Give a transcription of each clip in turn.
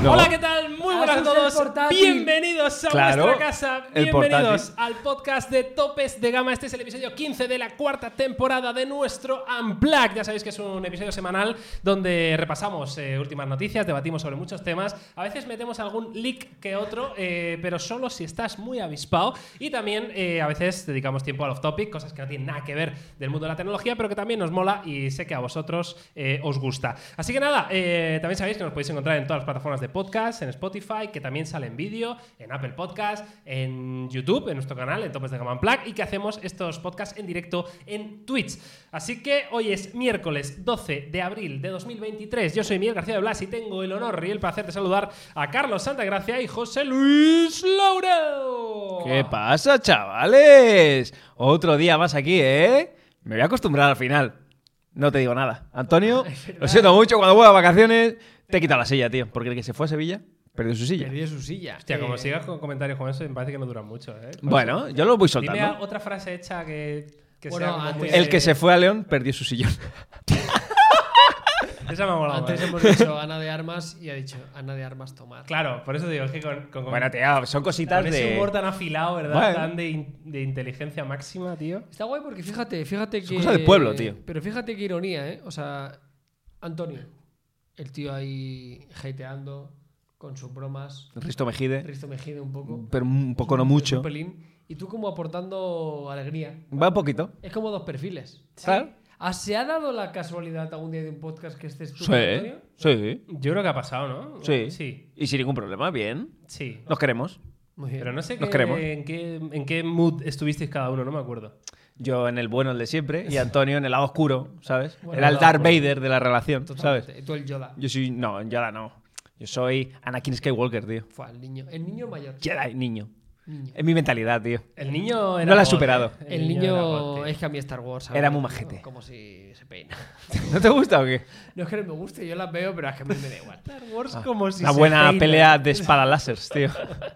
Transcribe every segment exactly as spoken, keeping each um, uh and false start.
No. Hola, ¿qué tal? Muy buenas a todos. Bienvenidos a Claro, vuestra casa. el Bienvenidos portátil. al podcast de Topes de Gama. Este es el episodio quince de la cuarta temporada de nuestro Unplugged. Ya sabéis que es un episodio semanal donde repasamos eh, últimas noticias, debatimos sobre muchos temas. A veces metemos algún leak que otro, eh, pero solo si estás muy avispado. Y también eh, a veces dedicamos tiempo al off-topic, cosas que no tienen nada que ver del mundo de la tecnología, pero que también nos mola y sé que a vosotros eh, os gusta. Así que nada, eh, también sabéis que nos podéis encontrar en todas las plataformas de podcast, en Spotify, que también sale en vídeo, en Apple Podcast, en YouTube, en nuestro canal, en Topes de Gama Unplugged, y que hacemos estos podcasts en directo en Twitch. Así que hoy es miércoles doce de abril de dos mil veintitrés. Yo soy Miguel García de Blas y tengo el honor y el placer de saludar a Carlos Santagracia y José Luis Laurel. ¿Qué pasa, chavales? Otro día más aquí, ¿eh? Me voy a acostumbrar al final. No te digo nada. Antonio, lo siento mucho, cuando vuelva a vacaciones te he quitado la silla, tío. Porque el que se fue a Sevilla perdió su silla. Perdió su silla. Hostia, como Eh, sigas con comentarios como eso, me parece que no duran mucho, ¿eh? Por Bueno, eso- yo lo voy Dime soltando. otra frase hecha que, que Bueno, sea como antes- muy... El que se fue a León perdió su sillón. Esa me ha molado. Antes ¿eh? hemos dicho Ana de Armas y ha dicho Ana de Armas tomar. Claro, por eso digo, es que con, con, con- Bueno, tío, son cositas con ese de... humor tan afilado, ¿verdad? Bueno. Tan de, in- de inteligencia máxima, tío. Está guay porque fíjate, fíjate que. cosa del pueblo, tío. Pero fíjate qué ironía, ¿eh? O sea, Antonio, el tío ahí hateando con sus bromas. Risto Mejide, Risto Mejide un poco. pero un poco no Un mucho. pelín. Y tú como aportando alegría. Va un poquito. Es como dos perfiles. Claro. ¿Ah, ¿Se ha dado la casualidad algún día de un podcast que estés tú, Sí, Antonio? sí, Yo creo que ha pasado, ¿no? sí. Sí. Y sin ningún problema, bien. Sí. Nos queremos. Muy bien. Pero no sé Nos qué- queremos. en, qué, en qué mood estuvisteis cada uno, no me acuerdo. Yo en el bueno, el de siempre, y Antonio en el lado oscuro, ¿sabes? Bueno, Era el no, Darth bueno. Vader de la relación, ¿sabes? Totalmente. Tú el Yoda. Yo soy... No, Yoda no. Yo soy Anakin Skywalker, tío. Fue el niño. El niño mayor. Jedi, niño. Niño. Es mi mentalidad, tío. El niño era No la he God, superado. ¿eh? El era niño God, tío. es que a mí Star Wars Era ¿sabes? muy majete. Como si se peina. ¿No te gusta o qué? No es que no me guste, yo las veo, pero es que a mí me da igual. Star Wars como si Una se buena peina. pelea de espada láseres, tío.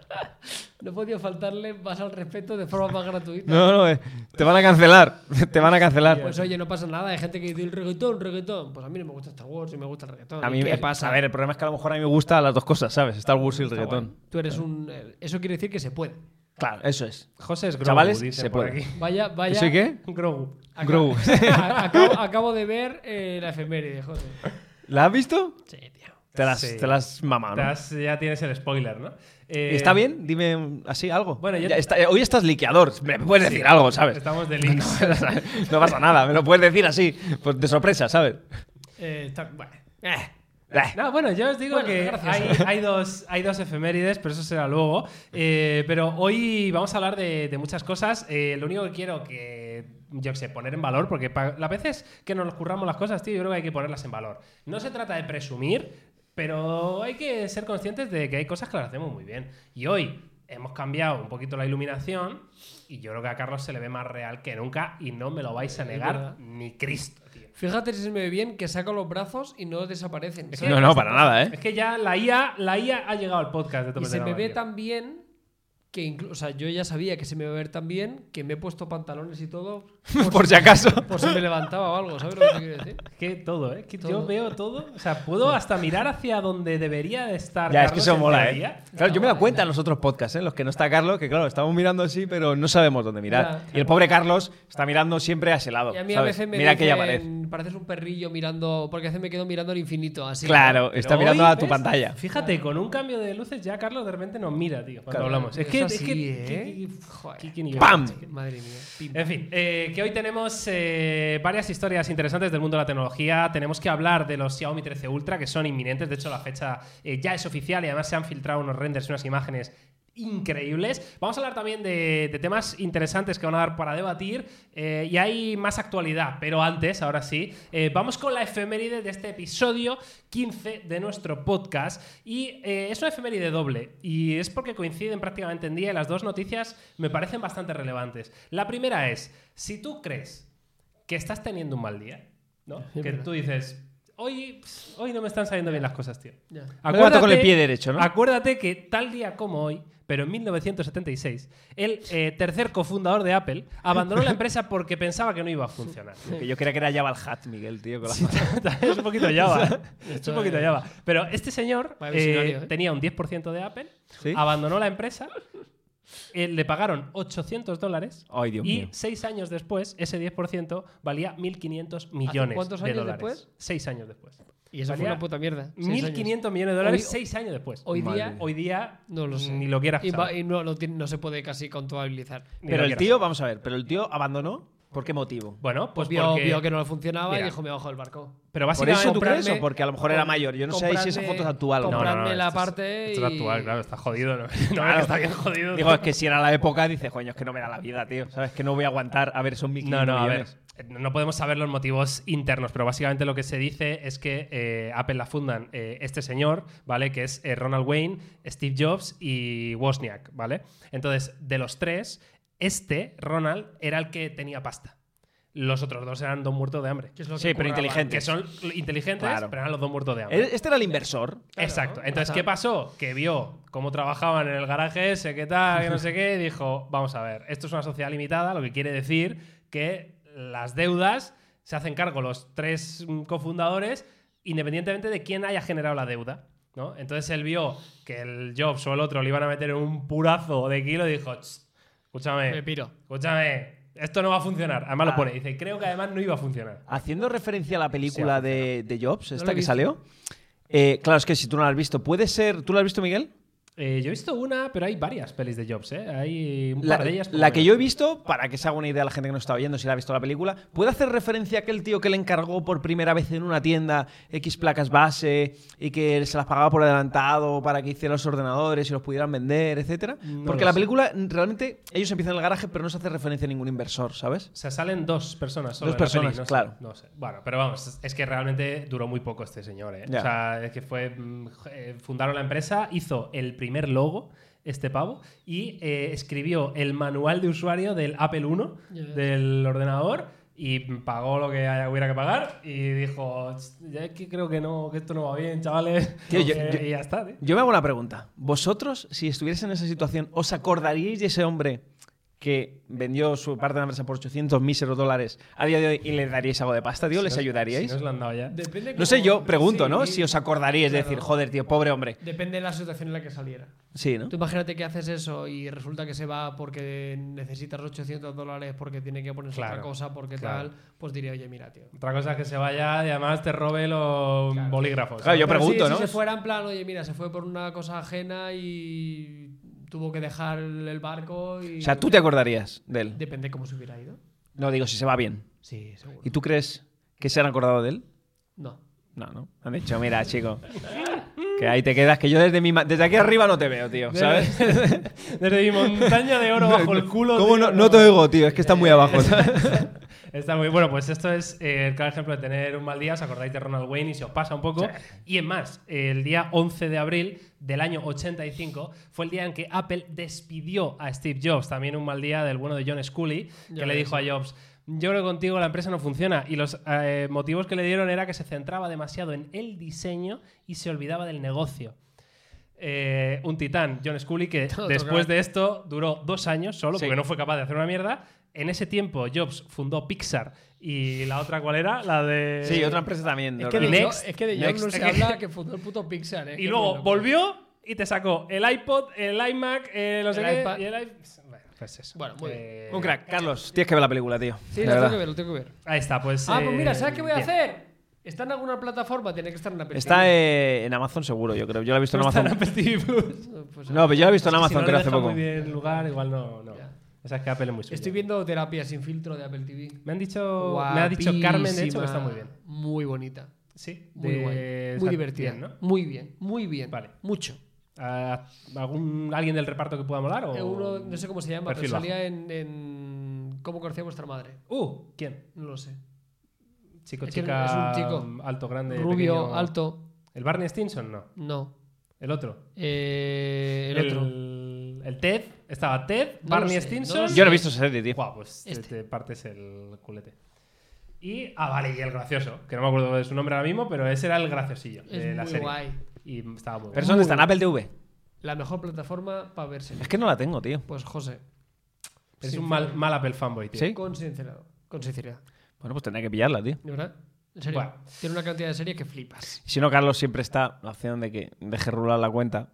No podía faltarle más al respeto de forma más gratuita. No, no, eh, te van a cancelar. Te van a cancelar. Pues oye, no pasa nada. Hay gente que dice el reggaetón, reggaetón. Pues a mí no me gusta Star Wars y me gusta el reggaetón. A ¿Y mí, ¿Qué eh, pasa? A ver, el problema es que a lo mejor a mí me gustan las dos cosas, ¿sabes? Star Wars y el Está reggaetón. guay. Tú eres un. eh, Eso quiere decir que se puede. Claro, eso es. José es Grogu, Chavales, dice se por puede. aquí. Vaya, vaya. ¿Soy qué? Grogu. Grogu. acabo, acabo de ver eh, la efeméride, joder. ¿La has visto? Sí, tío. Te las, Sí. te las mamado, Te ¿no? has- ya tienes el spoiler, ¿no? Eh, ¿Está bien? Dime así algo. Bueno, yo- Ya está- hoy estás liqueador. Me puedes decir algo, ¿sabes? Estamos de links. No pasa nada, me lo puedes decir así, pues de sorpresa, ¿sabes? Eh, está, bueno. Eh. No, bueno, yo os digo Bueno, que gracioso. hay, hay, dos, hay dos efemérides, pero eso será luego. Eh, pero hoy vamos a hablar de, de muchas cosas. Eh, lo único que quiero que, yo qué sé, poner en valor, porque pa- las veces que nos curramos las cosas, tío, yo creo que hay que ponerlas en valor. No se trata de presumir, pero hay que ser conscientes de que hay cosas que las hacemos muy bien. Y hoy hemos cambiado un poquito la iluminación y yo creo que a Carlos se le ve más real que nunca y no me lo vais a Es negar verdad. ni Cristo, tío. Fíjate si se me ve bien que saco los brazos y no desaparecen. ¿sabes? No, no, para nada, ¿eh? Es que ya la I A, la I A ha llegado al podcast de Y Topes se de me Gama, ve tío. tan bien que incluso, o sea, yo ya sabía que se me iba a ver tan bien que me he puesto pantalones y todo Por si acaso. por si me levantaba o algo, ¿sabes lo que te quiero decir? Es que todo, ¿eh? Que yo Todo. veo todo. O sea, puedo hasta mirar hacia donde debería de estar. Ya, es que Carlos eso en mola, teoría. ¿eh? Claro, yo me he dado cuenta en los otros podcasts, ¿eh? En los que no está Carlos, que claro, estamos mirando así, pero no sabemos dónde mirar. Ya, y el pobre Carlos está mirando siempre a ese lado. Y a mí a ¿sabes? veces me Mira aquella pared. dicen, pareces un perrillo mirando, porque a veces me quedo mirando al infinito, así. Claro, Pero está hoy, mirando a tu ¿ves? pantalla. Fíjate, con un cambio de luces ya Carlos de repente nos mira, tío, cuando Claro. hablamos. Es Es que, así, es que, ¿eh? que- que- Joder. que- que nivel. ¡Pam! Madre mía. Pim. En fin, eh, que hoy tenemos eh, varias historias interesantes del mundo de la tecnología. Tenemos que hablar de los Xiaomi trece Ultra, que son inminentes. De hecho, la fecha eh, ya es oficial y además se han filtrado unos renders y unas imágenes increíbles. Vamos a hablar también de, de temas interesantes que van a dar para debatir eh, y hay más actualidad, pero antes, ahora sí, eh, vamos con la efeméride de este episodio quince de nuestro podcast y eh, es una efeméride doble y es porque coinciden prácticamente en día y las dos noticias me parecen bastante relevantes. La primera es, si tú crees que estás teniendo un mal día, ¿no? Es Que verdad. tú dices, hoy, pss, hoy no me están saliendo bien las cosas, tío. Ya. Me levanto con el pie derecho, ¿no? Acuérdate que tal día como hoy, pero en mil novecientos setenta y seis, el eh, tercer cofundador de Apple abandonó la empresa porque pensaba que no iba a funcionar. Que yo creía que era Java el Hat, Miguel, tío. Con la... Sí, es un poquito Java. Es un poquito Java. Pero este señor Vaya visionario, eh, ¿eh? tenía un diez por ciento de Apple, ¿Sí? abandonó la empresa, eh, le pagaron ochocientos dólares Ay, Dios y mío. seis años después ese diez por ciento valía mil quinientos millones cuántos de años dólares. después? Seis años después. Y eso fue Valía una puta mierda. seis mil años. quinientos millones de dólares Hoy- seis años después. Hoy Madre día mía. Hoy día no lo sé. ni lo quieras Y, va- saber. y no, no tiene- no se puede casi contabilizar. Ni Pero lo el quieras tío, saber. vamos a ver, pero el tío abandonó. ¿Por qué motivo? Bueno, pues vio, porque... vio que no le funcionaba Mira. y dijo, me bajo del barco. Pero ¿Por básicamente... eso tú crees comprarme- o porque a lo mejor era mayor? Yo no sé si esa comprarme- foto es actual o no. comprarme la esto es- parte Esto es y- actual, claro, está jodido. No, no Claro. que está bien jodido. Digo, es que si era la época, dice, coño, es que no me da la vida, tío. ¿Sabes? Que no voy a aguantar. A ver, son mil No, quinientos no, a ver. millones. No podemos saber los motivos internos, pero básicamente lo que se dice es que eh, Apple la fundan eh, este señor, ¿vale? Que es eh, Ronald Wayne, Steve Jobs y Wozniak, ¿vale? Entonces, de los tres, este, Ronald, era el que tenía pasta. Los otros dos eran dos muertos de hambre. Que es lo que Sí, pero curraba. inteligente. Que son inteligentes, Claro. pero eran los dos muertos de hambre. Este era el inversor. Exacto. Claro, Entonces, ajá. ¿qué pasó? Que vio cómo trabajaban en el garaje ese, qué tal, que no sé qué, y dijo, vamos a ver, esto es una sociedad limitada, lo que quiere decir que las deudas se hacen cargo los tres mm, cofundadores independientemente de quién haya generado la deuda, ¿no? Entonces él vio que el Jobs o el otro le iban a meter en un purazo de kilo y dijo, "Ch, escúchame, Me piro. escúchame, esto no va a funcionar". Además Ah. lo pone, dice, creo que además no iba a funcionar. Haciendo referencia a la película Sí, de, de Jobs, No esta la he que visto. salió. Eh, claro, es que si tú no la has visto, puede ser. ¿Tú la has visto, Miguel? Eh, yo he visto una, pero hay varias pelis de Jobs, ¿eh? Hay un La, par de ellas. por la lo que menos. yo he visto, para que se haga una idea la gente que no está oyendo si la ha visto la película, ¿puede hacer referencia a aquel tío que le encargó por primera vez en una tienda X placas base y que se las pagaba por adelantado para que hiciera los ordenadores y los pudieran vender, etcétera? No Porque lo la sé. película, realmente, ellos empiezan en el garaje, pero no se hace referencia a ningún inversor, ¿sabes? O sea, salen dos personas solo Dos en la personas, peli, no sé, claro. no sé. Bueno, pero vamos, es- es que realmente duró muy poco este señor, ¿eh? Ya. O sea, es que fue... mm, eh, fundaron la empresa, hizo el primer logo, este pavo, y eh, escribió el manual de usuario del Apple uno, Ya ves. del ordenador, y pagó lo que haya- hubiera que pagar, y dijo, ya es que creo que no, que esto no va bien, chavales. Tío, yo- Eh, yo- y ya está, tío. Yo me hago una pregunta. ¿Vosotros, si estuvierais en esa situación, os acordaríais de ese hombre que vendió su parte de la empresa por ochocientos míseros dólares a día de hoy y le daríais algo de pasta, tío? ¿Les Si no- ayudaríais? Si no os lo han dado ya. Depende No sé, cómo- yo pregunto, sí, ¿no? Si os acordaríais de claro. decir, joder, tío, pobre hombre. Depende de la situación en la que saliera. Sí, ¿no? Tú imagínate que haces eso y resulta que se va porque necesitas ochocientos dólares porque tiene que ponerse Claro, otra cosa, porque claro. tal, pues diría, oye, mira, tío. Otra cosa es que se vaya y además te robe los Claro. bolígrafos. Claro, yo Pero pregunto, si, ¿no? Si se fuera en plan, oye, mira, se fue por una cosa ajena y tuvo que dejar el barco y... O sea, tú te acordarías de él. Depende cómo se hubiera ido. No digo si se va bien. Sí, seguro. ¿Y tú crees que se han acordado de él? No. No, no. Han dicho, mira, chico, que ahí te quedas, que yo desde mi ma- desde aquí arriba no te veo, tío, ¿sabes? Desde mi montaña de oro bajo el culo. ¿Cómo tío, no, no te oigo, tío? Es que está muy abajo. Está muy bueno, pues esto es eh, el claro ejemplo de tener un mal día. Os acordáis de Ronald Wayne y se os pasa un poco. Y en más, el día once de abril del año ochenta y cinco fue el día en que Apple despidió a Steve Jobs. También un mal día del bueno de John Sculley, que Ya le ves. dijo a Jobs: yo creo que contigo la empresa no funciona. Y los eh, motivos que le dieron era que se centraba demasiado en el diseño y se olvidaba del negocio. Eh, un titán, John Sculley, que Otro después crack. de esto duró dos años solo, Sí. porque no fue capaz de hacer una mierda. En ese tiempo, Jobs fundó Pixar. ¿Y la otra cuál era? La de... Sí, otra empresa también. Es ¿no? que, de Y Jobs- Next, es que de Jobs Next. no se Es que- habla que fundó el puto Pixar, ¿eh? Y Qué luego loco. volvió y te sacó el iPod, el iMac, eh, no sé El qué, iPad. y el iPhone. Bueno, pues eso. Bueno, muy Eh, Un crack. Carlos, tienes que ver la película, tío. Sí, De lo tengo verdad. que ver, lo tengo que ver. Ahí está, pues... Ah, pues eh, mira, ¿sabes qué voy a bien. hacer? ¿Está en alguna plataforma? Tiene que estar en una Está eh, en Amazon seguro, yo creo. Yo la he visto en No está en Amazon. Apple T V Plus. Pues, No, pero yo la he visto en Es que Amazon, si no creo, le hace deja poco. muy bien lugar, igual no... no. Ya. O sea, es que Apple es muy suyo. Estoy viendo Terapia sin filtro de Apple T V. Me han dicho... Me ha dicho Carmen, de hecho, que está muy bien. Muy bonita. Sí. Muy de- guay. está Muy divertida. bien, ¿no? Muy bien, muy bien. Vale. Mucho. ¿A- ¿Algún, ¿Alguien del reparto que pueda molar? O... Eh, Uno, no sé cómo se llama, Perfil pero bajo. salía en, en ¿Cómo conocía vuestra madre? Uh, ¿quién? No lo sé. Chico, Es que chica, es un chico. alto, grande, Rubio, pequeño. alto. ¿El Barney Stinson? No. No. El otro. Eh, el, otro. El Ted. Estaba Ted, No Barney lo sé, Stinson. no lo sé. Yo no he visto esa serie, tío. Buah, pues Este. te partes el culete. Y, ah, vale, y el gracioso, que no me acuerdo de su nombre ahora mismo, pero ese era el graciosillo de Es la muy serie. guay. Y estaba muy ¿Pero bueno. eso dónde está? ¿En Apple T V? La mejor plataforma para ver series. Es que no la tengo, tío. Pues José. Es un mal, mal Apple fanboy, tío. ¿Sí? Con sinceridad. Con sinceridad. Bueno, pues tendré que pillarla, tío. ¿De verdad? En serio. Bueno. Tiene una cantidad de series que flipas. Si no, Carlos siempre está la opción de que deje rular la cuenta.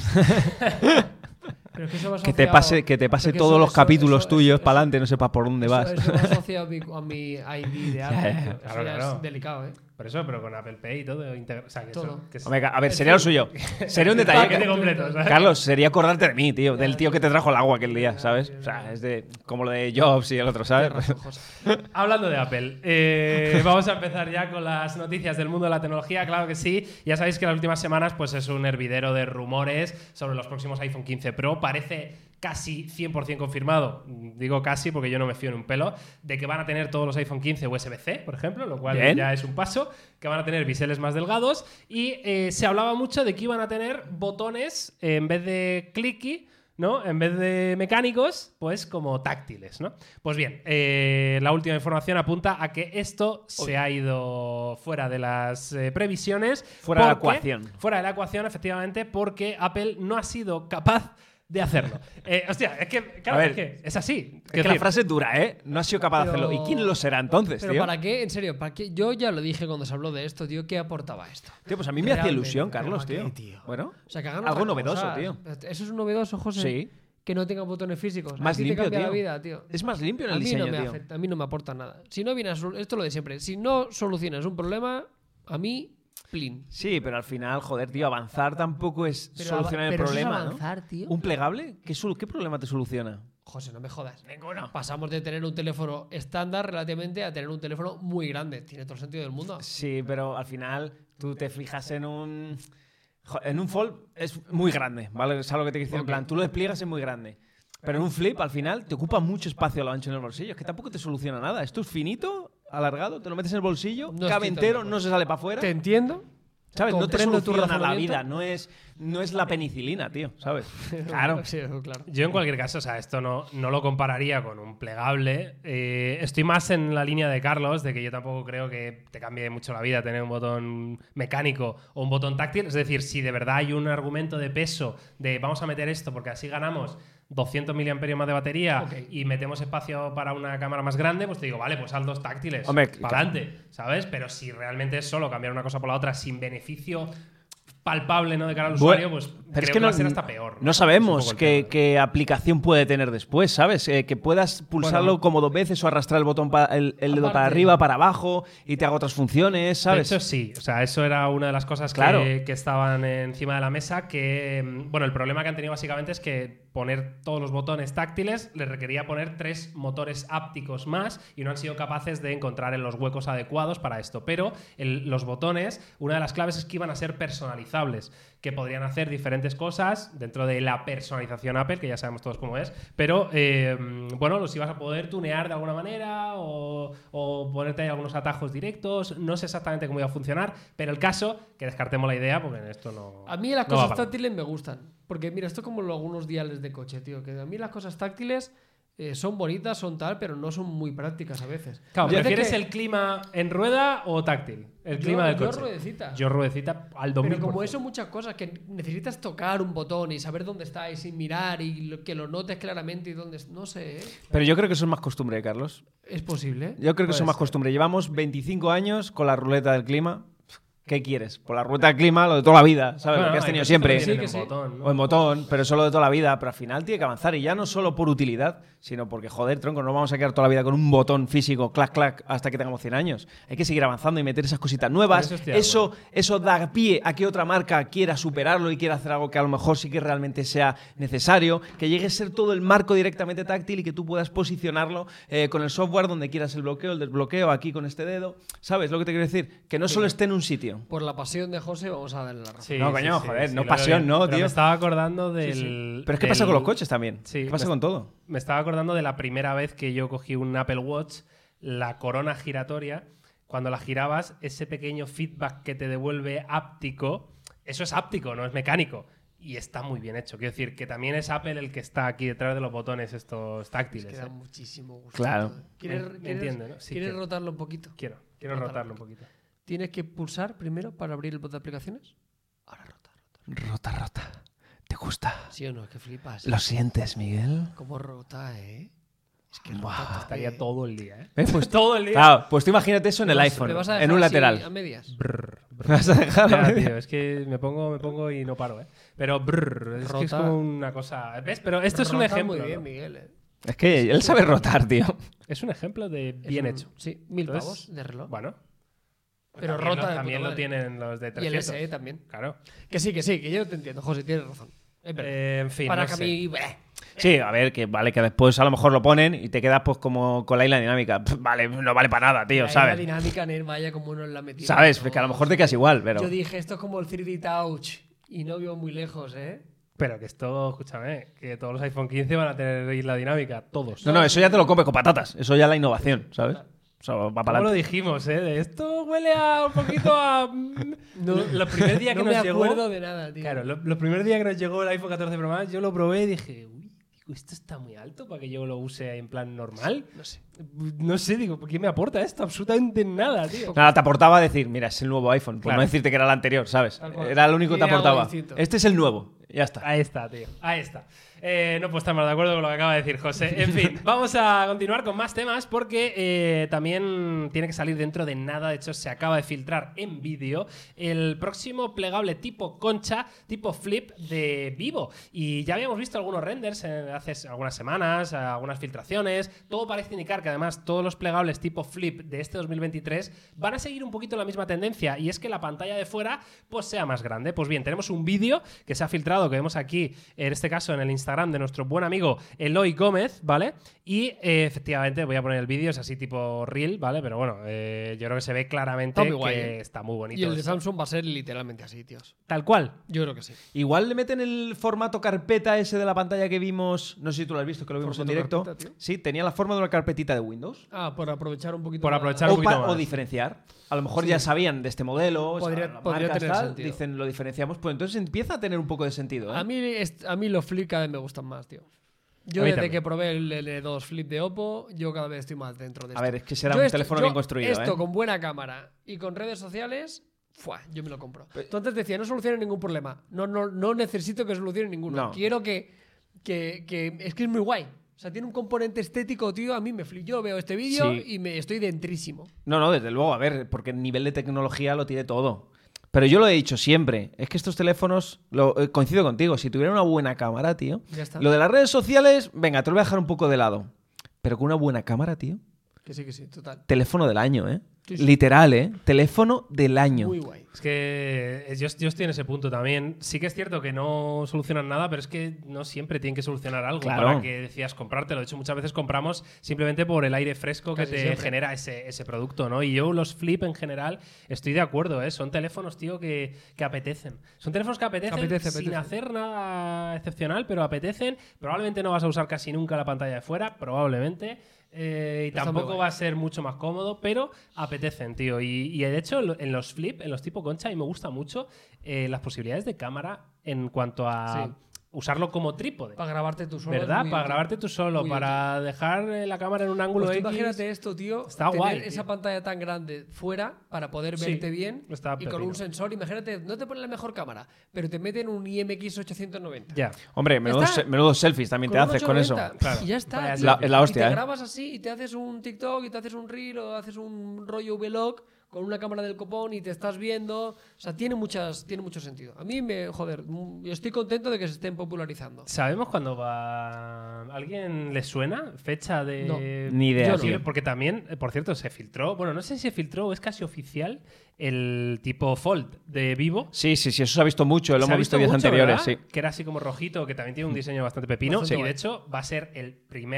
Pero es que eso va Que te asociado- pase, que te pase porque todos eso- los eso- capítulos eso- tuyos eso- para adelante, no sepas por dónde eso- vas. Eso va asociado a mi, a mi I D de Apple. Ya, ya, tío. ya. Eso Claro, ya claro. es delicado, ¿eh? Por eso, pero con Apple Pay y todo. integra- O sea, que Todo. eso... Que es- Hombre, a ver, Es sería lo un- suyo. Sería un el detalle. paquete completo, ¿sabes? Carlos, sería acordarte de mí, tío. Del tío que te trajo el agua aquel día, ¿sabes? O sea, es de como lo de Jobs y el otro, ¿sabes? Tienes razón, José. Hablando de Apple, eh, vamos a empezar ya con las noticias del mundo de la tecnología. Claro que sí. Ya sabéis que las últimas semanas pues, es un hervidero de rumores sobre los próximos iPhone quince Pro. Parece casi cien por cien confirmado, digo casi porque yo no me fío en un pelo, de que van a tener todos los iPhone quince U S B C, por ejemplo, lo cual Bien. ya es un paso, que van a tener biseles más delgados y eh, se hablaba mucho de que iban a tener botones eh, en vez de clicky, ¿no? En vez de mecánicos, pues como táctiles, ¿no? Pues bien, eh, la última información apunta a que esto se ha ido fuera de las eh, previsiones. Fuera de la porque- ecuación. Fuera de la ecuación, efectivamente, porque Apple no ha sido capaz de hacerlo. Eh, hostia, es que, claro, A ver, es, que es así. Es que la frase es dura, ¿eh? No ha sido capaz de Pero- hacerlo. ¿Y quién lo será entonces, Pero tío? ¿para qué? En serio, ¿para qué? Yo ya lo dije cuando se habló de esto, tío. ¿Qué aportaba esto? Tío, pues a mí me hacía Realmente, ilusión, pero Carlos, ¿para qué, tío. tío? Bueno, O sea, que hagan algo otras novedoso, cosas. tío. ¿Eso es un novedoso, José? Sí. Que no tenga botones físicos. Más a ti limpio, te cambia tío. la vida, tío. Es más limpio en A el mí, diseño, no me tío. afecta, a mí no me aporta nada. Si no vienes, esto es lo de siempre. Si no solucionas un problema, a mí, plin. Sí, pero al final, joder, tío, avanzar tampoco es Pero solucionar ava- el pero eso es problema, avanzar, ¿no? tío. ¿Un plegable? ¿Qué, solu- ¿Qué problema te soluciona? José, no me jodas. Ninguno. Pasamos de tener un teléfono estándar relativamente a tener un teléfono muy grande. Tiene todo el sentido del mundo. Sí, pero al final tú te fijas en un... jo- En un fold es muy grande, ¿vale? Es algo que te quiero decir. En Ok. plan, tú lo despliegas es muy grande. Pero en un flip, al final, te ocupa mucho espacio a lo ancho en el bolsillo. Es que tampoco te soluciona nada. Esto es finito, alargado, te lo metes en el bolsillo, No cabe estoy tan entero, de no se sale para afuera. Te entiendo. ¿Sabes? No te comprendo tu soluciona la razonamiento. vida. No es, no es la penicilina, tío, ¿sabes? Claro. Sí, claro. Yo en cualquier caso, o sea, esto no, no lo compararía con un plegable. Eh, estoy más en la línea de Carlos, de que yo tampoco creo que te cambie mucho la vida tener un botón mecánico o un botón táctil. Es decir, si de verdad hay un argumento de peso de vamos a meter esto porque así ganamos doscientos miliamperios más de batería Ok. y metemos espacio para una cámara más grande, pues te digo, vale, pues haz dos táctiles. Hombre, para adelante, ¿sabes? Pero si realmente es solo cambiar una cosa por la otra sin beneficio palpable, ¿no? De cara al Bueno, usuario, pues pero creo es que, que va no, a ser hasta peor. no Es sabemos un poco el qué, tema. qué aplicación puede tener después, ¿sabes? Eh, que puedas pulsarlo Bueno. como dos veces o arrastrar el botón pa- el, el dedo para Aparte- arriba, para abajo y te haga otras funciones, ¿sabes? De hecho, sí. O sea, eso era una de las cosas que, Claro. que estaban encima de la mesa. Que, mm, bueno, el problema que han tenido básicamente es que poner todos los botones táctiles les requería poner tres motores ápticos más y no han sido capaces de encontrar en los huecos adecuados para esto. Pero el- los botones, una de las claves es que iban a ser personalizables, que podrían hacer diferentes cosas dentro de la personalización Apple, que ya sabemos todos cómo es, pero eh, bueno, los ibas a poder tunear de alguna manera o, o ponerte ahí algunos atajos directos. No sé exactamente cómo iba a funcionar, pero el caso, que descartemos la idea, porque en esto no. A mí las no va cosas para- táctiles me gustan. Porque mira, esto es como lo- algunos diales de coche, tío. Que a mí las cosas táctiles eh, son bonitas, son tal, pero no son muy prácticas a veces. Claro, Fíjate ¿prefieres que el clima en rueda o táctil? El yo- clima del yo coche. ruedecita. Yo ruedecita al dos mil Pero por como ciento. eso, muchas cosas que necesitas tocar un botón y saber dónde está y sin mirar y lo- que lo notes claramente y dónde. No sé, ¿eh? Pero yo creo que eso es más costumbre, Carlos. Es posible. ¿eh? Yo creo que eso Puede es más ser. costumbre. Llevamos veinticinco años con la ruleta del clima. ¿Qué quieres? Por la ruleta del clima, lo de toda la vida, ¿sabes? Bueno, lo que has hay tenido cosas siempre. que Sí, tienen que en sí. botón, ¿no? O en botón, pero eso lo de toda la vida. Pero al final tiene que avanzar. Y ya no solo por utilidad, sino porque, joder, tronco, no vamos a quedar toda la vida con un botón físico, clac, clac, hasta que tengamos cien años. Hay que seguir avanzando y meter esas cositas nuevas. Eso estoy de Eso, eso da pie a que otra marca quiera superarlo y quiera hacer algo que a lo mejor sí que realmente sea necesario. Que llegue a ser todo el marco directamente táctil y que tú puedas posicionarlo eh, con el software donde quieras el bloqueo, el desbloqueo, aquí con este dedo. ¿Sabes lo que te quiero decir? Que no solo esté en un sitio. Por la pasión de José, vamos a darle la razón. Sí, No, sí, coño, sí, joder, sí, no lo veo pasión, bien. no, Pero tío. Me estaba acordando del. Sí, sí. Pero es que del- pasa con los coches también. Sí, ¿Qué pasa me- con todo? Me estaba acordando de la primera vez que yo cogí un Apple Watch, la corona giratoria. Cuando la girabas, ese pequeño feedback que te devuelve áptico, eso es áptico, no es mecánico. y está muy bien hecho. Quiero decir que también es Apple el que está aquí detrás de los botones estos Es táctiles. que da ¿eh? muchísimo gusto. Claro. ¿Quieres, Me- me quieres- entiende, ¿no? Sí, ¿quieres quiero. rotarlo un poquito? Quiero, quiero Rótalo. rotarlo un poquito. Tienes que pulsar primero para abrir el bot de aplicaciones. Ahora rota, rota. Rota, rota. ¿Te gusta? ¿Sí o no? Es que flipas. ¿Lo sientes, Miguel? ¿Cómo rota, eh? Es que Buah. rota. Estaría tope. todo el día, ¿eh? ¿Ves? Pues, todo el día. claro, pues tú imagínate eso en ¿Me el vas- iPhone, me vas a en dejar un así lateral. a medias? Brr, brr. ¿Me vas a dejar Ya, a media? tío, es que me pongo, me pongo y no paro, ¿eh? Pero brr, es que es Rota. como una cosa. ¿Ves? Pero esto es un Rota ejemplo. muy bien, ¿no? Miguel. eh. Es que él sabe rotar, tío. Es un ejemplo de Es bien un- hecho. Sí, mil Entonces, pavos de reloj. Bueno. Pero También rota lo, de también puta lo madre. tienen los de Y el trescientos. S E también. Claro. Que sí, que sí, que yo te entiendo, José, tienes razón. Es verdad. Eh, en fin, Para no que a sé. mí. bleh, Sí, a ver, que vale, que después a lo mejor lo ponen y te quedas pues como con la isla dinámica. Pff, vale, no vale para nada, tío, la ¿sabes? dinámica, Ner, vaya como nos la metieron. ¿Sabes? No, Que a lo mejor te quedas igual, pero... Yo dije, esto es como el tres D Touch. Y no vivo muy lejos, ¿eh? Pero que esto, escúchame, que todos los iPhone quince van a tener isla dinámica. Todos. No, no, eso ya te lo comes con patatas. Eso ya es la innovación, ¿sabes? Eso va para ¿Cómo lo adelante. dijimos, eh? De esto huele a un poquito a. No, Lo primer día que no nos me llegó. acuerdo de nada, tío. Claro, lo- los primeros días que nos llegó el iPhone catorce Pro Max, yo lo probé y dije, uy, digo, esto está muy alto para que yo lo use en plan normal. No sé. No sé, digo, ¿qué me aporta esto? Absolutamente nada, tío. Nada, te aportaba decir, mira, es el nuevo iPhone. Por Claro. no decirte que era el anterior, ¿sabes? Tal cual. Era lo único que te Tiene algo aportaba. distinto. Este es el nuevo. Ya está. Ahí está, tío. Ahí está. Eh, no puedo estar más de acuerdo con lo que acaba de decir José. En fin, vamos a continuar con más temas porque eh, también tiene que salir dentro de nada. De hecho, se acaba de filtrar en vídeo el próximo plegable tipo concha, tipo flip de Vivo. Y ya habíamos visto algunos renders eh, hace algunas semanas, algunas filtraciones. Todo parece indicar que además todos los plegables tipo flip de este dos mil veintitrés van a seguir un poquito la misma tendencia. Y es que la pantalla de fuera pues sea más grande. Pues bien, tenemos un vídeo que se ha filtrado, que vemos aquí, en este caso en el Instagram de nuestro buen amigo Eloy Gómez, ¿vale? Y eh, efectivamente voy a poner el vídeo, es así tipo reel, ¿vale? Pero bueno, eh, yo creo que se ve claramente Está muy guay, que ¿eh? está muy bonito. Y el de esto. Samsung va a ser literalmente así, tíos. Tal cual. Yo creo que sí. Igual le meten el formato carpeta ese de la pantalla que vimos. No sé si tú lo has visto, que lo vimos en ¿Formato directo. carpeta, tío? Sí, tenía la forma de una carpetita de Windows. Ah, por aprovechar un poquito. Por más- aprovechar un O, poquito pa- más. o diferenciar. A lo mejor Sí. ya sabían de este modelo. o sea, Podría- las podría marcas, tener tal, sentido. dicen lo diferenciamos. Pues entonces empieza a tener un poco de sentido. ¿eh? A mí, est- a mí los flip cada vez me gustan más, tío. Yo A mí desde también. que probé el L dos Flip de Oppo, yo cada vez estoy más dentro de esto. A ver, es que será Yo un esto- teléfono yo bien construido. Esto ¿eh? con buena cámara y con redes sociales, ¡fua! Yo me lo compro. Tú antes decías, no soluciona ningún problema. No, no, no necesito que solucione ninguno. No. Quiero que, que, que- Es que es muy guay. O sea, tiene un componente estético, tío. A mí me flip. Yo veo este vídeo Sí. y me estoy dentrísimo. No, no, desde luego, a ver, porque el nivel de tecnología lo tiene todo. Pero yo lo he dicho siempre, es que estos teléfonos, lo, eh, coincido contigo, si tuvieran una buena cámara, tío. Ya está. Lo de las redes sociales, venga, te lo voy a dejar un poco de lado. Pero con una buena cámara, tío. Que sí, que sí, total. Teléfono del año, ¿eh? Sí, sí. Literal, ¿eh? Teléfono del año. Muy guay. Es que eh, yo, yo estoy en ese punto también. Sí que es cierto que no solucionan nada, pero es que no siempre tienen que solucionar algo Claro. para que decidas comprártelo. De hecho, muchas veces compramos simplemente por el aire fresco que Casi te siempre. genera ese, ese producto, ¿no? Y yo los Flip en general estoy de acuerdo, ¿eh? Son teléfonos, tío, que, que apetecen. Son teléfonos que apetecen Apetece, sin apetece. hacer nada excepcional, pero apetecen. Probablemente no vas a usar casi nunca la pantalla de fuera, probablemente. Eh, y Está muy tampoco guay. va a ser mucho más cómodo, pero apetecen, tío. Y, y de hecho, lo- en los flip, en los tipo concha, a mí me gusta mucho eh, las posibilidades de cámara en cuanto a Sí. usarlo como trípode. Para grabarte tú solo. es ¿Verdad? muy Para útil. grabarte tú solo, Muy para dejar eh, la cámara en un ángulo Pues tú X. imagínate esto, tío. Está tener guay, esa tío. pantalla tan grande fuera para poder Sí, verte bien está y con pepino. un sensor. Imagínate, no te ponen la mejor cámara, pero te meten un I M X ochocientos noventa. Ya. Hombre, menudos, está. menudos selfies también te un haces con eso. ochocientos noventa. Claro. Y ya está. Vaya tío. La- es la hostia, y te ¿eh? grabas así y te haces un TikTok y te haces un reel o haces un rollo vlog con una cámara del copón y te estás viendo. O sea, tiene, muchas, tiene mucho sentido. A mí me, joder, mm, yo estoy contento de que se estén popularizando. ¿Sabemos cuándo va? ¿Alguien le suena? ¿Fecha de.? No. Ni idea, Yo no. tío. Porque también, eh, por cierto, se filtró. Bueno, no sé si se filtró o es casi oficial el tipo Fold de Vivo. Sí, sí, sí, eso se ha visto mucho, lo Se ha hemos visto días mucho, anteriores, ¿verdad? sí. Que era así como rojito, que también tiene un diseño bastante pepino. Bastante y de guay. hecho va a ser el primer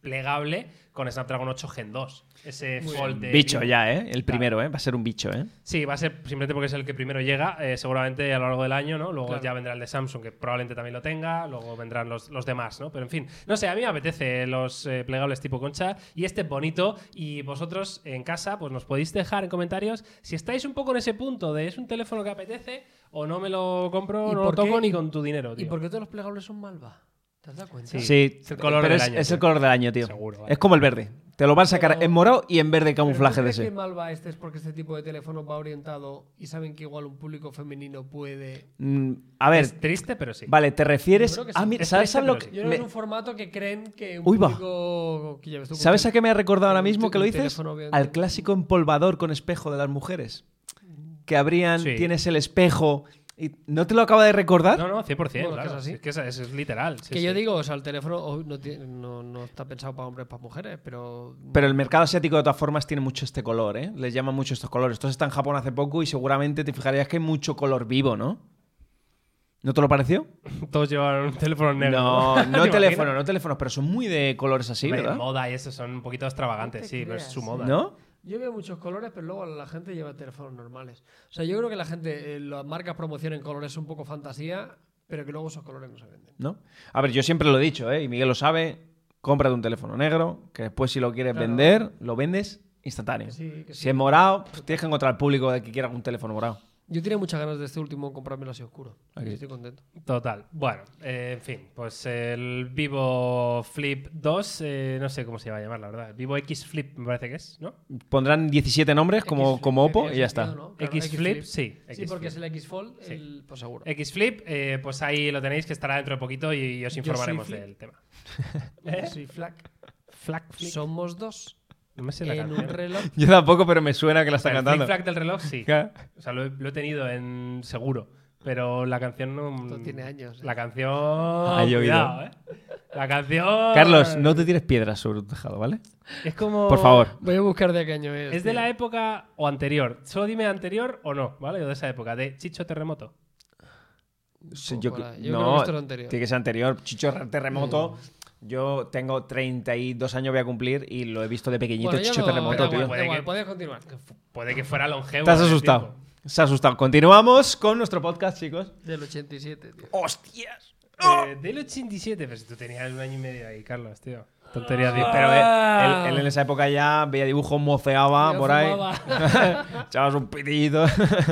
plegable con Snapdragon ocho Gen dos. Ese Fold de Bicho Vivo. ya, ¿eh? El primero, Claro. ¿eh? Va a ser un bicho, ¿eh? Sí, va a ser simplemente porque es el que primero llega, eh, seguramente a lo largo del año, ¿no? Luego Claro. ya vendrá el de Samsung, que probablemente también lo tenga, luego vendrán los, los demás, ¿no? Pero en fin, no sé, a mí me apetece los eh, plegables tipo concha y este bonito. Y vosotros en casa, pues nos podéis dejar en comentarios si estáis un poco en ese punto de es un teléfono que apetece o no me lo compro, ¿Y no lo por qué? toco ni con tu dinero, tío. ¿Y por qué todos los plegables son Malva? ¿Te has dado cuenta? Sí. Sí, es el color pero del es, año, es tío. el color del año, tío. Seguro, vale. Es como el verde. Te lo van a sacar Pero- en morado y en verde ¿Pero camuflaje tú de crees que ese. Malva este es porque este tipo de teléfono va orientado y saben que igual un público femenino puede... Mm, a ver, Es triste, pero sí. vale, te refieres. Yo creo que Ah, sí. mira, Es ¿sabes triste, a lo pero que.? sí. Yo creo me- que es un formato que creen que un Uy, va. público... que ya ves tú, ¿Sabes un a qué me ha recordado ahora un mismo te- que lo un dices? teléfono bien- Al clásico empolvador con espejo de las mujeres. Que abrían, Sí. tienes el espejo. Y ¿no te lo acaba de recordar? No, no, cien por ciento, Bueno, claro. que es así. Es que es, es- es literal. sí, Que sí. yo digo, o sea, el teléfono oh, no, tiene- no, no está pensado para hombres, para mujeres, pero... Pero el mercado asiático, de todas formas, tiene mucho este color, ¿eh? Les llaman mucho estos colores. Esto está en Japón hace poco y seguramente te fijarías que hay mucho color vivo, ¿no? ¿No te lo pareció? Todos llevan un teléfono negro. No, ¿Te no imaginas? teléfono, no teléfonos, pero son muy de colores así, Hombre, ¿verdad? moda y eso son un poquito extravagantes, No te sí, pero es creas, su sí. moda. ¿No? Yo veo muchos colores, pero luego la gente lleva teléfonos normales. O sea, yo creo que la gente, eh, las marcas promocionan colores un poco fantasía, pero que luego esos colores no se venden. ¿No? A ver, yo siempre lo he dicho, ¿eh? Y Miguel lo sabe. Cómprate un teléfono negro, que después si lo quieres Claro. vender, lo vendes instantáneo. Que sí, que Si sí. es morado, pues tienes que encontrar al público de que quiera un teléfono morado. Yo tenía muchas ganas de este último comprármelo así oscuro. Aquí. Estoy contento. Total. Bueno, eh, en fin, pues el Vivo Flip dos, eh, no sé cómo se va a llamar, la verdad. Vivo X Flip me parece que es, ¿no? Pondrán diecisiete nombres como, X-Flip, como Oppo que y ya tiene está. sentido, ¿no? Claro, X Flip, sí. Sí, X porque Flip. es el X Fold, Sí. el, pues seguro. X Flip, eh, pues ahí lo tenéis, que estará dentro de poquito y os Yo soy informaremos Flip. del tema. Yo soy Flack. Flack Flip. Somos dos No me sé la en canción. un reloj. Yo tampoco, pero me suena que la está El cantando. flick-flack del reloj, sí. Claro. O sea, lo he, lo he tenido en seguro. Pero la canción no. Esto tiene años, ¿eh? La canción. Ha llovido. Cuidado, ¿eh? La canción. Carlos, no te tires piedras sobre tu tejado, ¿vale? Es como. Por favor. Voy a buscar de qué año es. Es de tío. la época o anterior. Solo dime anterior o no, ¿vale? O de esa época. De Chicho Terremoto. Sí, Pues yo, por cre- ahí. Yo no, creo que esto era anterior. tiene que ser anterior. Chicho Terremoto. Yo tengo treinta y dos años, voy a cumplir y lo he visto de pequeñito. Bueno, yo Chicho no- Terremoto, da tío. igual, Puede da igual, que- puedes continuar. Puede que fuera longevo. Te has en el asustado. tiempo. Se ha asustado. Continuamos con nuestro podcast, chicos. Del ochenta y siete, tío. ¡Hostias! Eh, del ochenta y siete, pero si tú tenías un año y medio ahí, Carlos, tío. Tontería de. Pero él, él en esa época ya veía dibujos, moceaba Yo por ahí. fumaba. Echabas un pitillito.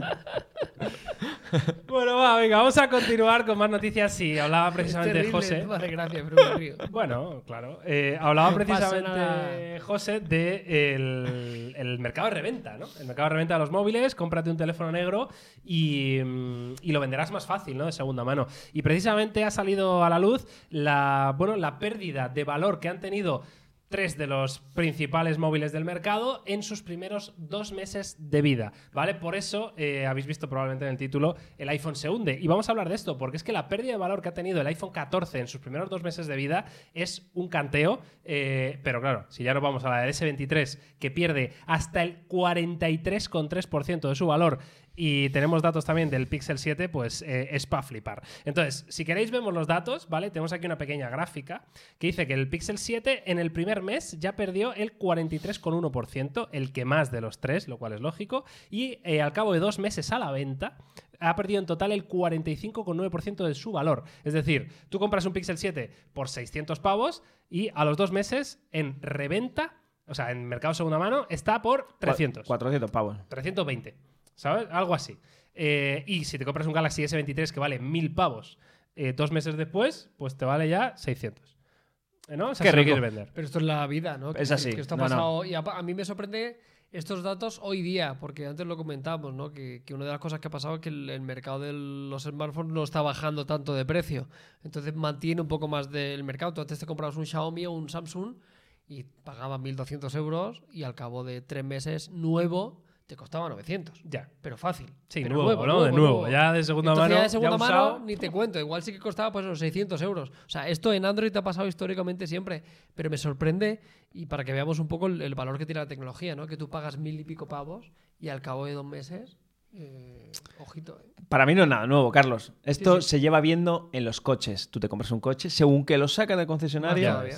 Bueno, va, venga, vamos a continuar con más noticias. Sí, hablaba Es precisamente terrible, José. no me hace gracia, pero me río. Bueno, claro. Eh, hablaba No pasa precisamente nada. José de el, el mercado de reventa, ¿no? El mercado de reventa de los móviles, cómprate un teléfono negro y, mm, y lo venderás más fácil, ¿no? De segunda mano. Y precisamente ha salido a la luz la, bueno, la pérdida de valor que han tenido tres de los principales móviles del mercado en sus primeros dos meses de vida, ¿vale? Por eso, eh, habéis visto probablemente en el título, el iPhone se hunde. Y vamos a hablar de esto, porque es que la pérdida de valor que ha tenido el iPhone catorce en sus primeros dos meses de vida es un canteo, eh, pero claro, si ya nos vamos a la del ese veintitrés, que pierde hasta el cuarenta y tres coma tres por ciento de su valor, y tenemos datos también del Pixel siete, pues eh, es para flipar. Entonces, si queréis vemos los datos, ¿vale? Tenemos aquí una pequeña gráfica que dice que el Pixel siete en el primer mes ya perdió el cuarenta y tres coma uno por ciento, el que más de los tres, lo cual es lógico, y eh, al cabo de dos meses a la venta ha perdido en total el cuarenta y cinco coma nueve por ciento de su valor. Es decir, tú compras un Pixel siete por seiscientos pavos y a los dos meses en reventa, o sea, en mercado segunda mano, está por trescientos. cuatrocientos pavos. trescientos veinte, ¿sabes? Algo así. Eh, y si te compras un Galaxy ese veintitrés que vale mil pavos, eh, dos meses después, pues te vale ya seiscientos. ¿Eh, ¿No? O sea, Qué si lo rico. quieres vender. Pero esto es la vida, ¿no? Que- Es así. Que esto ha No, no. pasado. Y a, a mí me sorprende estos datos hoy día, porque antes lo comentábamos, ¿no? Que, que una de las cosas que ha pasado es que el, el mercado de los smartphones no está bajando tanto de precio. Entonces mantiene un poco más del mercado. Tú antes te comprabas un Xiaomi o un Samsung y pagabas mil doscientos euros y al cabo de tres meses nuevo te costaba novecientos. Ya. Pero fácil. Sí, Pero nuevo, ¿no? De nuevo. Ya de segunda Entonces, mano. ya de segunda ya mano usado. ni te cuento. Igual sí que costaba pues unos seiscientos euros. O sea, esto en Android ha pasado históricamente siempre. Pero me sorprende, y para que veamos un poco el, el valor que tiene la tecnología, ¿no? Que tú pagas mil y pico pavos y al cabo de dos meses. eh, ojito, ¿eh? Para mí no es nada nuevo, Carlos. Esto Sí, sí. se lleva viendo en los coches. Tú te compras un coche, según que lo sacas del concesionario, Más todavía.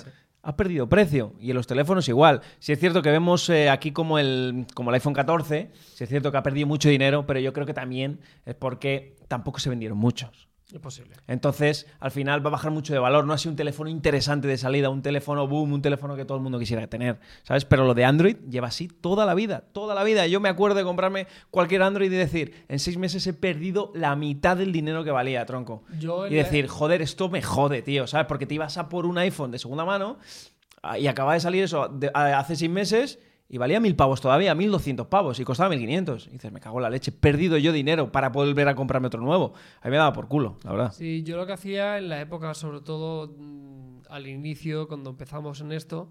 ha perdido precio. Y en los teléfonos igual. Si es cierto que vemos eh, aquí como el, como el iPhone catorce, si es cierto que ha perdido mucho dinero, pero yo creo que también es porque tampoco se vendieron muchos. Es posible. Entonces, al final va a bajar mucho de valor. No ha sido un teléfono interesante de salida, un teléfono boom, un teléfono que todo el mundo quisiera tener, ¿sabes? Pero lo de Android lleva así toda la vida, toda la vida. Yo me acuerdo de comprarme cualquier Android y decir, en seis meses he perdido la mitad del dinero que valía, tronco. Yo y decir, joder, esto me jode, tío, ¿sabes? Porque te ibas a por un iPhone de segunda mano y acaba de salir eso de, hace seis meses... Y valía mil pavos todavía, mil doscientos pavos. Y costaba mil quinientos. Y dices, me cago en la leche. He perdido yo dinero para poder volver a comprarme otro nuevo. A mí me daba por culo, la verdad. Sí, yo lo que hacía en la época, sobre todo mmm, al inicio, cuando empezamos en esto,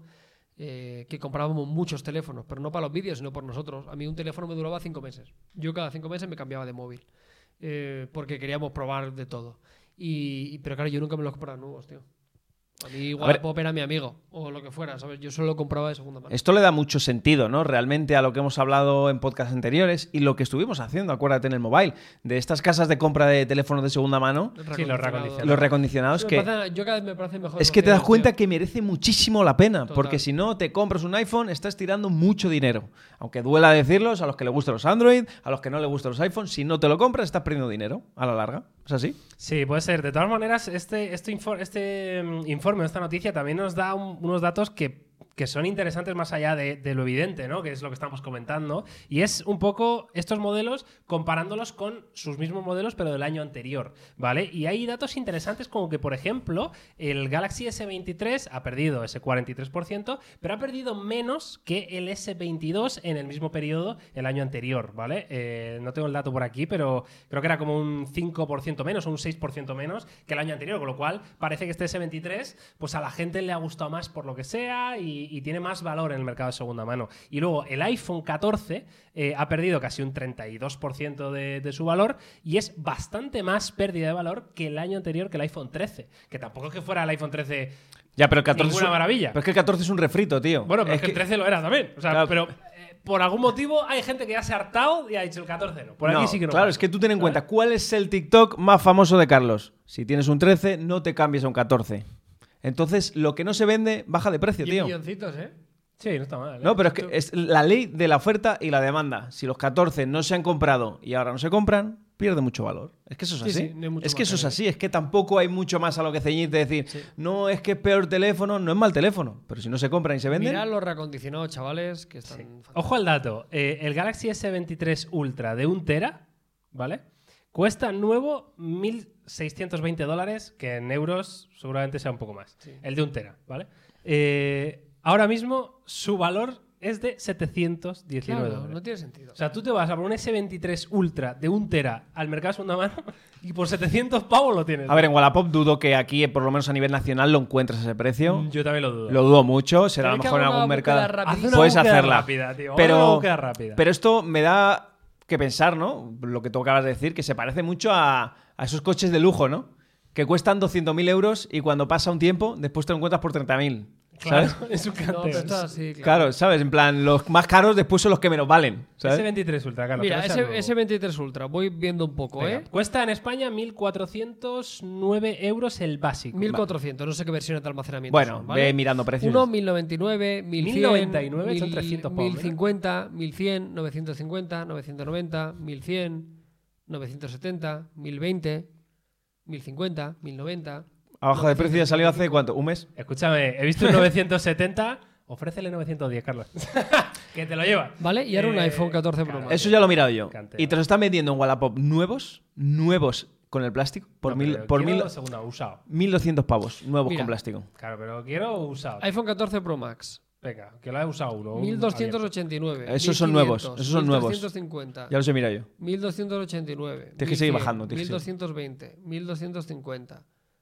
eh, que comprábamos muchos teléfonos. Pero no para los vídeos, sino por nosotros. A mí un teléfono me duraba cinco meses. Yo cada cinco meses me cambiaba de móvil. Eh, porque queríamos probar de todo. Y, y, pero claro, yo nunca me los compraba nuevos, tío. A mí Wallapop era mi amigo, o lo que fuera, ¿sabes? Yo solo lo compraba de segunda mano. Esto le da mucho sentido, ¿no? Realmente a lo que hemos hablado en podcasts anteriores y lo que estuvimos haciendo, acuérdate, en el mobile, de estas casas de compra de teléfonos de segunda mano. Sí, los recondicionados. Los recondicionados que... Parece, yo cada vez me parece mejor. Es que te das cuenta tío. que merece muchísimo la pena, Total. porque si no te compras un iPhone, estás tirando mucho dinero. Aunque duela decirlos, a los que les gustan los Android, a los que no les gustan los iPhones, si no te lo compras, estás perdiendo dinero a la larga. ¿Es así? Sí, puede ser. De todas maneras, este, este, infor este um, informe, esta noticia, también nos da un, unos datos que, que son interesantes más allá de, de lo evidente, ¿no? Que es lo que estamos comentando. Y es un poco estos modelos comparándolos con sus mismos modelos, pero del año anterior, ¿vale? Y hay datos interesantes como que, por ejemplo, el Galaxy ese veintitrés ha perdido ese cuarenta y tres por ciento, pero ha perdido menos que el ese veintidós en el mismo periodo el año anterior, ¿vale? Eh, no tengo el dato por aquí, pero creo que era como un cinco por ciento menos o un seis por ciento menos que el año anterior, con lo cual parece que este ese veintitrés pues a la gente le ha gustado más por lo que sea y, y tiene más valor en el mercado de segunda mano. Y luego el iPhone catorce eh, ha perdido casi un treinta y dos por ciento de, de su valor y es bastante más pérdida de valor que el año anterior, que el iPhone trece, que tampoco es que fuera el iPhone trece Ya, pero el catorce ninguna es un- maravilla. Pero es que el catorce es un refrito, tío. Bueno, pero es Es que el que- trece lo era también. O sea, Claro. pero eh, por algún motivo hay gente que ya se ha hartado y ha dicho el catorce no. Por aquí No, sí que no. claro, pasa. es que tú ten en ¿Sabes? cuenta, ¿cuál es el TikTok más famoso de Carlos? Si tienes un trece, no te cambies a un catorce. Entonces, lo que no se vende, baja de precio, Y tío. milloncitos, ¿eh? Sí, no está mal. ¿eh? No, pero es que es la ley de la oferta y la demanda. Si los catorce no se han comprado y ahora no se compran, pierde mucho valor. Es que eso es Sí, así. sí, no hay mucho es que más eso es que así. Es que tampoco hay mucho más a lo que ceñirte. Decir, Sí. no, es que es peor teléfono, no es mal teléfono. Pero si no se compran y se venden. Mirad los reacondicionados, chavales, que están... fantásticos. Ojo al dato. Eh, el Galaxy ese veintitrés Ultra de un tera, ¿vale? Cuesta nuevo mil seiscientos veinte dólares, que en euros seguramente sea un poco más. Sí. El de un tera, ¿vale? Eh, ahora mismo su valor es de setecientos diecinueve Claro, dólares. no tiene sentido. O sea, tú te vas a por un ese veintitrés Ultra de un tera al mercado de segunda mano y por setecientos pavos lo tienes. A ver, en Wallapop dudo que aquí, por lo menos a nivel nacional, lo encuentres a ese precio. Mm, Yo también lo dudo. Lo dudo mucho. Será a lo ¿Queréis mejor que en haga algún una mercado. búsqueda Haz rapidísima? una Puedes búsqueda hacerla. rápida, tío. Pero- Haz una búsqueda rápida. Pero esto me da que pensar, ¿no? Lo que tú acabas de decir, que se parece mucho a, a esos coches de lujo, ¿no? Que cuestan doscientos mil euros y cuando pasa un tiempo, después te lo encuentras por treinta mil. Claro, ¿Sabes? es un No, pero canteo. está así, claro. Claro, ¿sabes? En plan, los más caros después son los que menos valen. ¿sabes? ese veintitrés Ultra, claro. Mira, que no sea ese, nuevo. ese veintitrés Ultra, voy viendo un poco, Venga, ¿eh? Cuesta en España mil cuatrocientos nueve euros el básico. mil cuatrocientos, no sé qué versiones de almacenamiento Bueno, son, ¿vale? ve mirando precios. Uno, mil noventa y nueve, mil cien, mil noventa y nueve son trescientos pavos, mil cincuenta, mil cien, novecientos cincuenta, novecientos noventa, mil cien, novecientos setenta, mil veinte, mil cincuenta, mil noventa. Abajo de precio ya salió hace ¿cuánto? ¿Un mes? Escúchame, he visto un novecientos setenta. Ofrécele novecientos diez, Carlos. Que te lo llevas. ¿Vale? Y ahora un Eh, iPhone catorce Pro claro. Max. Eso ya lo he mirado yo. Canteo. Y te lo están vendiendo en Wallapop nuevos, nuevos con el plástico, por No, mil, pero por quiero mil, segunda, usado. mil doscientos pavos, nuevos Mira. con plástico. Claro, pero quiero usado. iPhone catorce Pro Max. Venga, que lo he usado uno. un mil doscientos ochenta y nueve. Esos son mil nuevos, quinientos, esos son nuevos. mil trescientos cincuenta. Ya los he mirado yo. mil doscientos ochenta y nueve. Tienes que seguir bajando, tienes que mil doscientos veinte. mil doscientos cincuenta.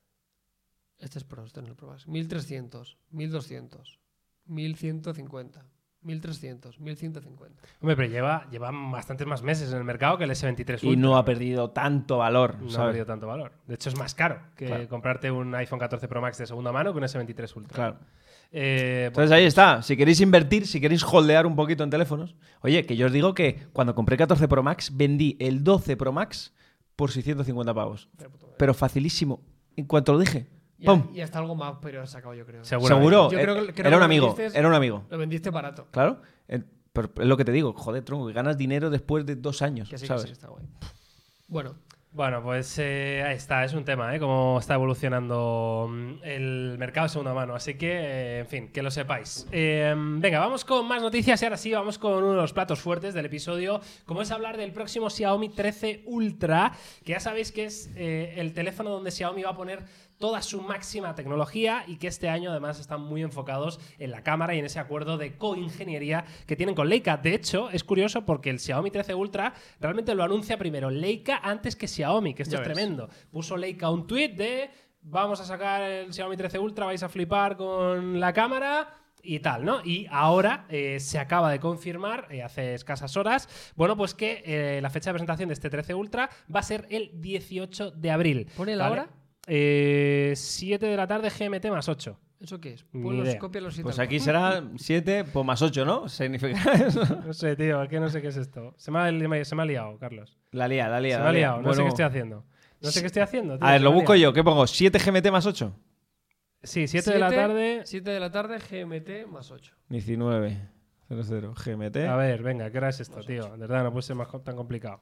Este es Pro, este no es el Pro Max. mil trescientos. mil doscientos. mil ciento cincuenta. mil trescientos. mil ciento cincuenta. Hombre, pero lleva, lleva bastantes más meses en el mercado que el ese veintitrés Y Ultra. no ha perdido tanto valor, No ha ¿sabes? perdido tanto valor. De hecho, es más caro que Claro. comprarte un iPhone catorce Pro Max de segunda mano que un ese veintitrés Ultra. Claro. Eh, Entonces ahí está. Si queréis invertir, si queréis holdear un poquito en teléfonos. Oye, que yo os digo que cuando compré catorce Pro Max, vendí el doce Pro Max por seiscientos cincuenta pavos. Pero facilísimo. En cuanto lo dije. Y, ¡Pum! y hasta algo más, pero he sacado yo creo. Seguro. Seguro. Yo eh, creo que- creo era que un lo amigo. vendiste- Era un amigo. Lo vendiste barato. Claro. Eh, pero es lo que te digo. Joder, tronco, que ganas dinero después de dos años. Que sí, que ¿sabes? sí, está guay. Bueno, Bueno, pues eh, ahí está, es un tema, ¿eh? Cómo está evolucionando mm, el mercado de segunda mano. Así que, eh, en fin, que lo sepáis. Eh, venga, vamos con más noticias y ahora sí, vamos con uno de los platos fuertes del episodio, como es hablar del próximo Xiaomi trece Ultra, que ya sabéis que es eh, el teléfono donde Xiaomi va a poner toda su máxima tecnología y que este año además están muy enfocados en la cámara y en ese acuerdo de coingeniería que tienen con Leica. De hecho, es curioso porque el Xiaomi trece Ultra realmente lo anuncia primero Leica antes que Xiaomi, que esto Ya es ves. tremendo. Puso Leica un tweet de vamos a sacar el Xiaomi trece Ultra, vais a flipar con la cámara y tal, ¿no? Y ahora eh, se acaba de confirmar, eh, hace escasas horas, bueno, pues que eh, la fecha de presentación de este trece Ultra va a ser el dieciocho de abril. ¿pone la ¿vale? hora? Eh, siete de la tarde G M T más ocho. ¿Eso qué es? Ni Pues los idea. copia los Pues italianos. aquí será siete pues más ocho, ¿no? Significa eso. No sé, tío, es que no sé qué es esto. Se me ha, se me ha liado, Carlos. La lía, la lía. Se me la ha lía. liado, no sé Bueno, qué estoy haciendo. No sé qué estoy haciendo. tío, A ver, se lo me ha busco liado. yo. ¿Qué pongo? ¿siete G M T más ocho? Sí, siete de la tarde. siete de la tarde, G M T más ocho. diecinueve cero cero G M T. A ver, venga, ¿qué hora es esto, tío? De verdad, no puede ser más co- tan complicado.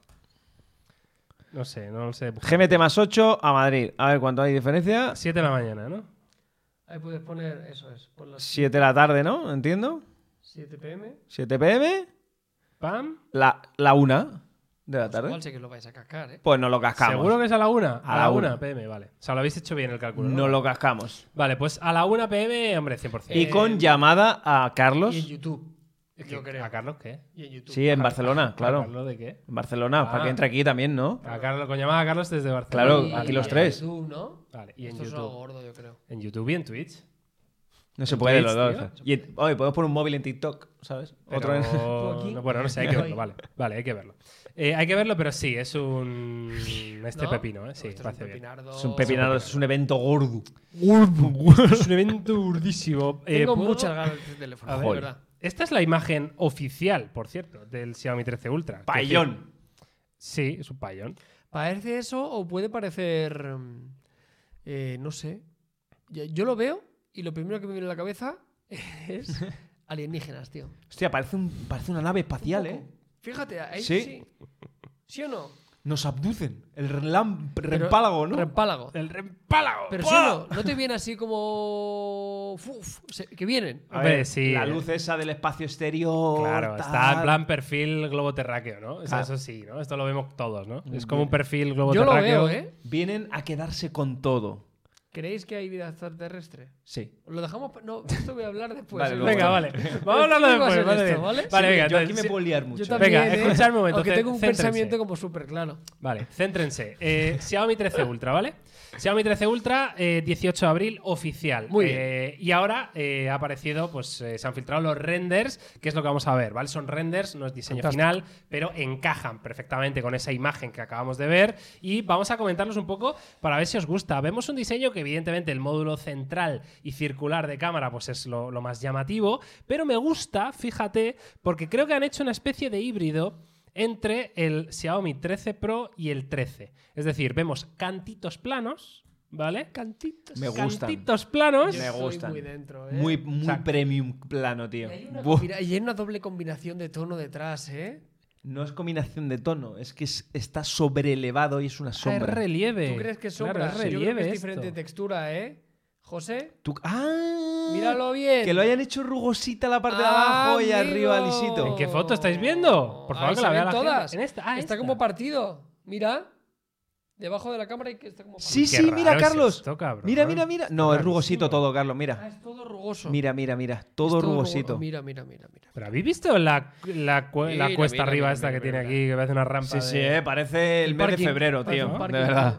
No sé, no lo sé. G M T más ocho a Madrid. A ver cuánto hay diferencia. siete de la mañana, ¿no? Ahí puedes poner, eso es, pon las siete de la tarde, ¿no? Entiendo. siete pm. siete pm. ¿Pam? La, la una de la Pues tarde. igual sé que lo vais a cascar, ¿eh? Pues no lo cascamos. ¿Seguro que es a la una? A, A la la una una. P M, vale. O sea, lo habéis hecho bien el cálculo, ¿no? No lo cascamos. Vale, pues a la una P M, hombre, cien por ciento. Y con llamada a Carlos. Y en YouTube. Es Yo que- creo. ¿A Carlos qué? Y en YouTube. Sí, en Barcelona, ¿A claro. Carlos de qué? En Barcelona, Ah. para que entre aquí también, ¿no? A Carlos, con llamada a Carlos desde Barcelona. Claro, Y- aquí los y tres. En YouTube, ¿no? Vale, y en Esto es algo YouTube. gordo, yo creo. En YouTube y en Twitch. No se En puede Twitch, los dos. tío. Y, en- oye, podemos poner un móvil en TikTok, ¿sabes? Pero- Otro en... ¿Tú aquí? no, bueno, no sé, hay que verlo, vale. Vale, hay que verlo. Eh, hay que verlo, pero sí, es un. Este ¿No? pepino, ¿eh? Sí, Esto es parece un bien. pepinardo. Es un pepinado, es un evento gordo. es un evento urdísimo. Eh, Tengo ¿puedo- muchas ganas de este teléfono, A de ver, verdad. esta es la imagen oficial, por cierto, del Xiaomi trece Ultra. Quiero decir- Payón. Sí, es un payón. ¿Parece eso o puede parecer. mm, eh, no sé. Yo, yo lo veo y lo primero que me viene a la cabeza es alienígenas, tío. Hostia, parece, un, parece una nave espacial, Un ¿eh? poco. Fíjate, ahí Sí. sí. ¿Sí o no? Nos abducen. El relam- Pero- rempálago, ¿no? Rempálago. El rempálago. Pero sí o no, no te viene así como. Uf, se- que vienen. A Hombre, ver, sí. La luz esa del espacio exterior. Claro, tal. está en plan perfil globo terráqueo, ¿no? O sea, Claro. eso sí, ¿no? Esto lo vemos todos, ¿no? Es como un perfil globo Yo lo terráqueo. veo, ¿eh? Vienen a quedarse con todo. ¿Creéis que hay vida extraterrestre? Sí. Lo dejamos. pa- No, esto voy a hablar después. Vale, ¿eh? luego. Venga, vale. Vamos a hablarlo ¿Cómo va a después, ser vale, esto, bien. vale? Vale, Sí, venga, yo aquí entonces, me sí- puedo liar Yo mucho. también. Venga, ¿eh? escuchad un momento, Aunque cé- tengo un céntrense. pensamiento como súper claro. Vale, céntrense. Eh, Xiaomi trece Ultra, ¿vale? Xiaomi trece Ultra, eh, dieciocho de abril, oficial. Muy Eh, y ahora eh, ha aparecido, pues eh, se han filtrado los renders, que es lo que vamos a ver, ¿vale? Son renders, no es diseño Fantástico. final, pero encajan perfectamente con esa imagen que acabamos de ver. Y vamos a comentarlos un poco para ver si os gusta. Vemos un diseño que, evidentemente, el módulo central y circular de cámara, pues es lo, lo más llamativo. Pero me gusta, fíjate, porque creo que han hecho una especie de híbrido entre el Xiaomi trece Pro y el trece. Es decir, vemos cantitos planos, ¿vale? Cantitos. Me gustan. Cantitos planos. Yo Me estoy gustan. muy dentro, ¿eh? Muy, muy O sea, premium plano, tío. Y hay, una Buah. combina- y hay una doble combinación de tono detrás, ¿eh? No es combinación de tono, es que es- está sobrelevado y es una Ah, es sombra. relieve. ¿Tú crees que es Claro, sombra? es Yo creo relieve que es esto. diferente textura, ¿eh? José, Tú- ¡Ah! míralo bien. Que lo hayan hecho rugosita la parte de Ah, abajo y amigo. arriba lisito. ¿En qué foto estáis viendo? Por favor, Ahí que se la vea ven la gente. todas. En esta. Ah, Está esta. como partido. Mira. Debajo de la cámara y que está como partido. Sí, Qué sí, mira, raro es Carlos. esto, cabrón. mira, mira, mira. No, es Rarísimo. rugosito todo, Carlos, Ah, mira. es todo rugoso. Mira, mira, mira. Es Todo rugo- rugosito. Mira, mira, mira, mira. ¿Pero habéis visto la, la, cu- la Mira, cuesta mira, arriba mira, esta mira, que tiene mira. aquí, que parece una rampa Sí, de... sí, eh, parece el, El mes parking, de febrero, parece tío. un parking, De verdad.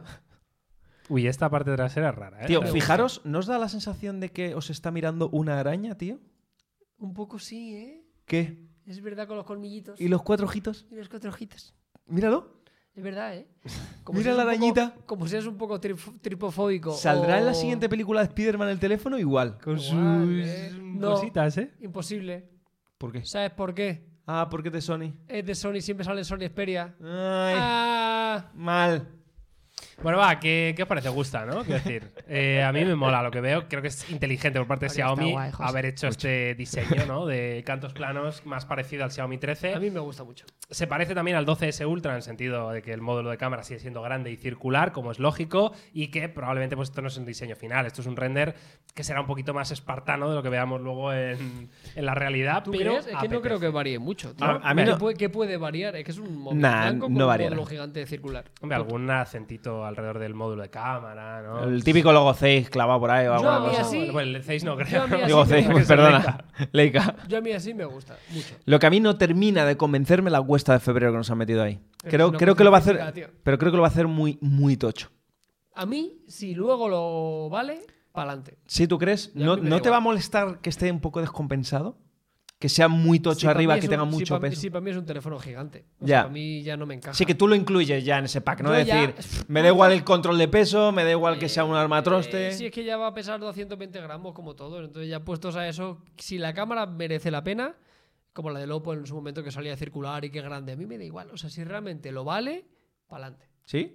Uy, esta parte trasera es rara, ¿eh? Tío, Me gusta. fijaros, ¿no os da la sensación de que os está mirando una araña, tío? Un poco sí, ¿eh? ¿Qué? Es verdad con los colmillitos. ¿Y los cuatro ojitos? Y los cuatro ojitos. Míralo. Es verdad, ¿eh? Mira seas la un poco- arañita. como si eres un poco trif- tripofóbico. ¿Saldrá en la o- siguiente película de Spider-Man el teléfono? Igual. Con sus Igual, ¿eh? No. cositas, ¿eh? Imposible. ¿Por qué? ¿Sabes por qué? Ah, ¿por qué de Sony? Es de Sony, siempre sale en Sony Xperia. Ay, Ah, mal. Bueno, va, ¿qué, ¿qué os parece? ¿Gusta, no? Quiero decir, eh, a mí me mola lo que veo. Creo que es inteligente por parte de Porque está Xiaomi guay, José. haber hecho este diseño, ¿no? De cantos planos más parecido al Xiaomi trece. A mí me gusta mucho. Se parece también al doce ese Ultra en el sentido de que el módulo de cámara sigue siendo grande y circular, como es lógico, y que probablemente pues, esto no es un diseño final. Esto es un render que será un poquito más espartano de lo que veamos luego en, en la realidad. ¿Tú pero crees? Es que no creo que varíe mucho, tío. A- a mí ¿Qué, no- puede, qué puede variar? Es que es un móvil Nah, blanco con no un variará. módulo gigante circular. Hombre, algún acentito alrededor del módulo de cámara, ¿no? El típico logo Zeiss clavado por ahí o Yo alguna a mí cosa. así- Bueno, el Zeiss no Yo creo. a mí así Digo me Zeiss, gusta. pues perdona. Leica. Yo a mí así me gusta mucho. Lo que a mí no termina de convencerme la cuesta de febrero que nos han metido ahí. Pero Creo, es una creo que lo va a cuestión hacer, física, tío. pero creo que lo va a hacer muy, muy tocho. A mí, si luego lo vale, pa'lante. ¿Sí, tú crees? Y a ¿No, mí me ¿no da te va a igual. molestar que esté un poco descompensado? Que sea muy tocho Sí, para arriba, mí que es tenga un- sí, mucho para mí- peso. Sí, para mí es un teléfono gigante. O Ya. sea, para mí ya no me encaja. Sí, que tú lo incluyes ya en ese pack, ¿no? Yo Es ya- decir, me da igual el control de peso, me da igual que sea un armatroste. Eh, sí, es que ya va a pesar doscientos veinte gramos como todo. Entonces, ya puestos a eso, si la cámara merece la pena, como la del Oppo en su momento que salía circular y que grande, a mí me da igual. O sea, si realmente lo vale, pa'lante. ¿Sí?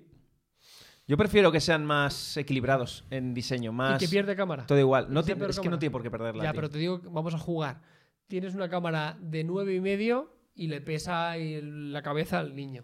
Yo prefiero que sean más equilibrados en diseño, más... Y que pierde cámara. Todo igual. No que sea tiene- peor es que cámara. no tiene por qué perderla. Ya, tío. pero te digo, que vamos a jugar. Tienes una cámara de nueve y medio y le pesa el- la cabeza al niño.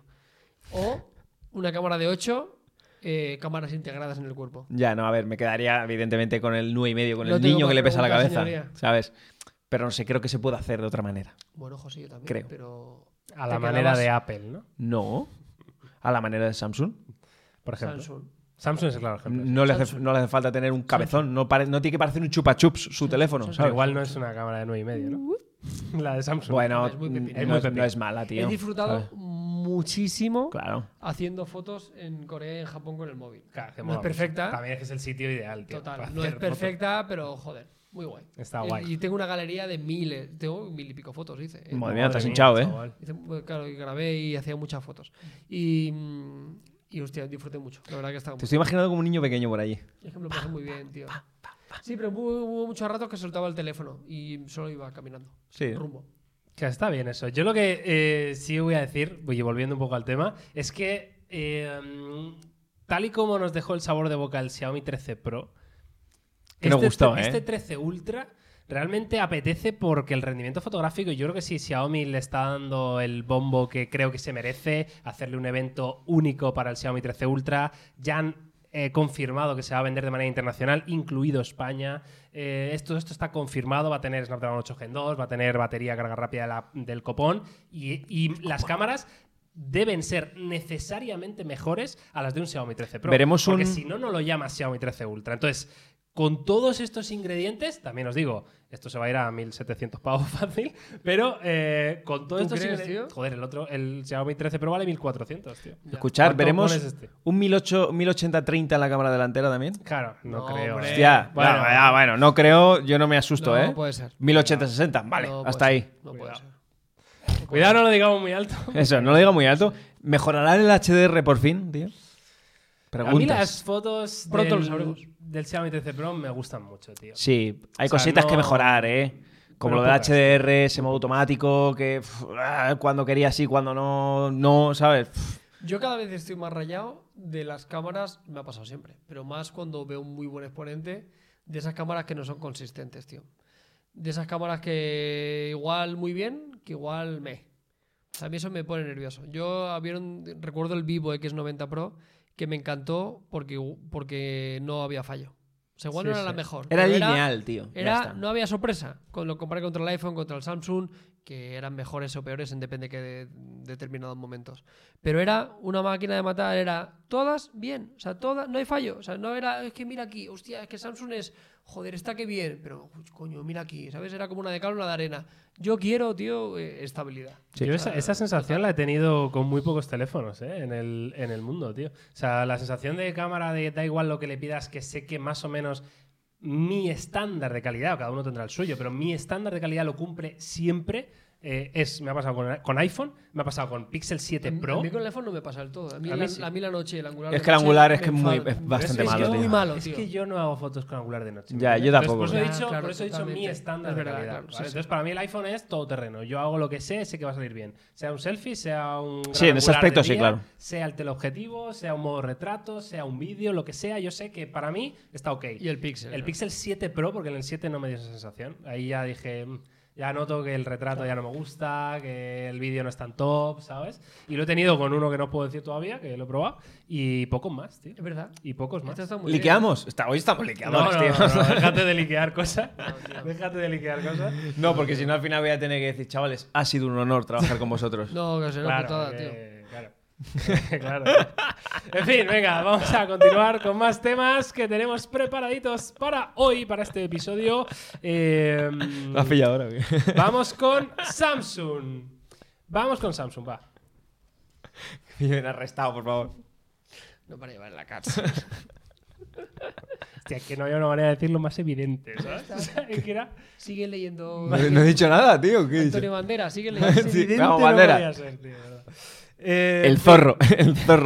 O una cámara de ocho, eh, cámaras integradas en el cuerpo. Ya, no, a ver, me quedaría evidentemente con el nueve y medio, con No el tengo niño más que le pesa la preguntas, cabeza, señoría. ¿sabes? Pero no sé, creo que se puede hacer de otra manera. Bueno, José, yo también. Creo. Pero A te la manera quedabas de Apple, ¿no? No. A la manera de Samsung. Por ejemplo. Samsung. Samsung es el claro ejemplo. No le, hace, Samsung. no le hace falta tener un cabezón. No, pare- no tiene que parecer un chupa chups su teléfono, Pero ¿sabes? igual no es una cámara de nueve y medio, ¿no? La de Samsung. Bueno, Es muy pepino. no, Es muy es, pepino. no es mala, tío. He disfrutado ¿sabes? muchísimo Claro. haciendo fotos en Corea y en Japón con el móvil. Claro, que No mola es perfecta. mucho. También es que es el sitio ideal, tío. Total, para no es hacer fotos. perfecta, pero joder, muy guay. Está Y- guay. Y tengo una galería de miles, tengo mil y pico fotos, hice. Eh, Madre mía, te has mía, hinchado, ¿eh? chaval. hice- pues, claro, y grabé y hacía muchas fotos. Y, mm, y hostia, disfruté mucho. La verdad que estaba Te muy estoy imaginando como un niño pequeño por allí. Es que me lo pasé muy bien, tío. Sí, pero hubo, hubo muchos ratos que soltaba el teléfono y solo iba caminando. Sí. Rumbo. Que está bien eso. Yo lo que eh, sí voy a decir, y volviendo un poco al tema, es que eh, tal y como nos dejó el sabor de boca el Xiaomi trece Pro, Que nos este, gustó, ¿eh? este trece Ultra realmente apetece porque el rendimiento fotográfico, y yo creo que si Xiaomi le está dando el bombo que creo que se merece, hacerle un evento único para el Xiaomi trece Ultra, ya han eh, confirmado que se va a vender de manera internacional, incluido España. Eh, esto, esto está confirmado, va a tener Snapdragon ocho Gen dos, va a tener batería carga rápida de la- del copón y, y las cámaras deben ser necesariamente mejores a las de un Xiaomi trece Pro. Veremos porque un- si no, no lo llamas Xiaomi trece Ultra. Entonces, con todos estos ingredientes, también os digo, esto se va a ir a mil setecientos pavos fácil, pero eh, con todos ¿Tú estos crees, ingredientes... tío? Joder, el otro, el Xiaomi trece Pro vale mil cuatrocientos, tío. Ya. Escuchar, ¿Cuánto veremos pones este? un mil ochenta treinta en la cámara delantera también. Claro, no, No, creo. hombre. eh. Hostia, bueno, bueno, ya, bueno, no creo, yo no me asusto, No, ¿eh? puede ser. mil ochenta sesenta, vale, No puede hasta ser, ahí. No puede Cuidado. ser. Cuidado, no lo digamos muy alto. Eso, no lo diga muy alto. ¿Mejorará el H D R por fin, tío? A mí Preguntas. las fotos Pronto lo del, sabremos. del Xiaomi trece Pro me gustan mucho, tío. Sí, hay O sea, cositas que no- mejorar, ¿eh? Como Pero lo del pocas, H D R, ese modo automático, que uf, ah, cuando quería sí, cuando no, no, ¿sabes? Uf. Yo cada vez estoy más rayado de las cámaras, me ha pasado siempre, pero más cuando veo un muy buen exponente de esas cámaras que no son consistentes, tío. De esas cámaras que igual muy bien, que igual me. O sea, a mí eso me pone nervioso. Yo había un- recuerdo el Vivo X noventa Pro que me encantó porque, porque no había fallo. O sea, igual Sí, no era sí. la mejor. Era pero lineal, tío. ya Era, está. no había sorpresa. Con lo comparé contra el iPhone, contra el Samsung, que eran mejores o peores en depende que de, determinados momentos. Pero era una máquina de matar, era todas bien, o sea, todas, no hay fallo. O sea, no era, es que mira aquí, hostia, es que Samsung es, joder, está que bien, pero uy, coño, mira aquí, ¿sabes? Era como una de cal, una de arena. Yo quiero, tío, eh, estabilidad. Sí. Yo esa, esa sensación la he tenido con muy pocos teléfonos ¿eh? en, el, en el mundo, tío. O sea, la sensación de cámara de da igual lo que le pidas, que sé que más o menos mi estándar de calidad, o cada uno tendrá el suyo, pero mi estándar de calidad lo cumple siempre. Eh, es, me ha pasado con, con iPhone, me ha pasado con Pixel siete Pro. A mí con el iPhone no me pasa del todo. A mí, A mí la, sí. a mí la noche, el angular. Es de que el noche angular es me que es, muy, enfada. es bastante Pero es que malo, es tío. muy malo, Es tío. que yo no hago fotos con angular de noche. Ya, yo Entonces, tampoco. Por eso he Ya, dicho, claro, por eso he dicho mi totalmente. estándar Es de verdad, calidad. claro, ¿vale? sí, sí. Entonces, para mí el iPhone es todoterreno. Yo hago lo que sé, sé que va a salir bien. Sea un selfie, sea un. Sí, en ese gran angular aspecto de sí, día, claro. Sea el teleobjetivo, sea un modo retrato, sea un vídeo, lo que sea. Yo sé que para mí está ok. Y el Pixel. El ¿no? Pixel siete Pro, porque en el siete no me dio esa sensación. Ahí ya dije, "Mm, ya noto que el retrato ya no me gusta, que el vídeo no es tan top, ¿sabes?" Y lo he tenido con uno que no puedo decir todavía, que lo he probado, y pocos más, tío. Es verdad. Y pocos más. Esto está muy bien. ¿Liqueamos? Está- hoy estamos No, liqueadores, no, tío. no, no, déjate de liquear cosas. tío. Déjate de liquear cosas. No, porque si no al final voy a tener que decir, chavales, ha sido un honor trabajar con vosotros. No, que será Claro, putada, que- tío. claro. Claro. En fin, venga, vamos a continuar con más temas que tenemos preparaditos para hoy, para este episodio. Eh, ¿Lo has pillado ahora? ¿Qué? vamos con Samsung. Vamos con Samsung, va. Me viene arrestado, por favor. No para llevar en la cárcel. Hostia, que no hay una manera de decirlo más evidente, ¿sabes? O sea, es que era Sigue leyendo. No, no he dicho nada, tío. ¿Qué he dicho? Antonio Bandera, sigue leyendo. Sí, evidente, vamos, no bandera. podía ser, tío, de verdad. Eh, El zorro, el zorro.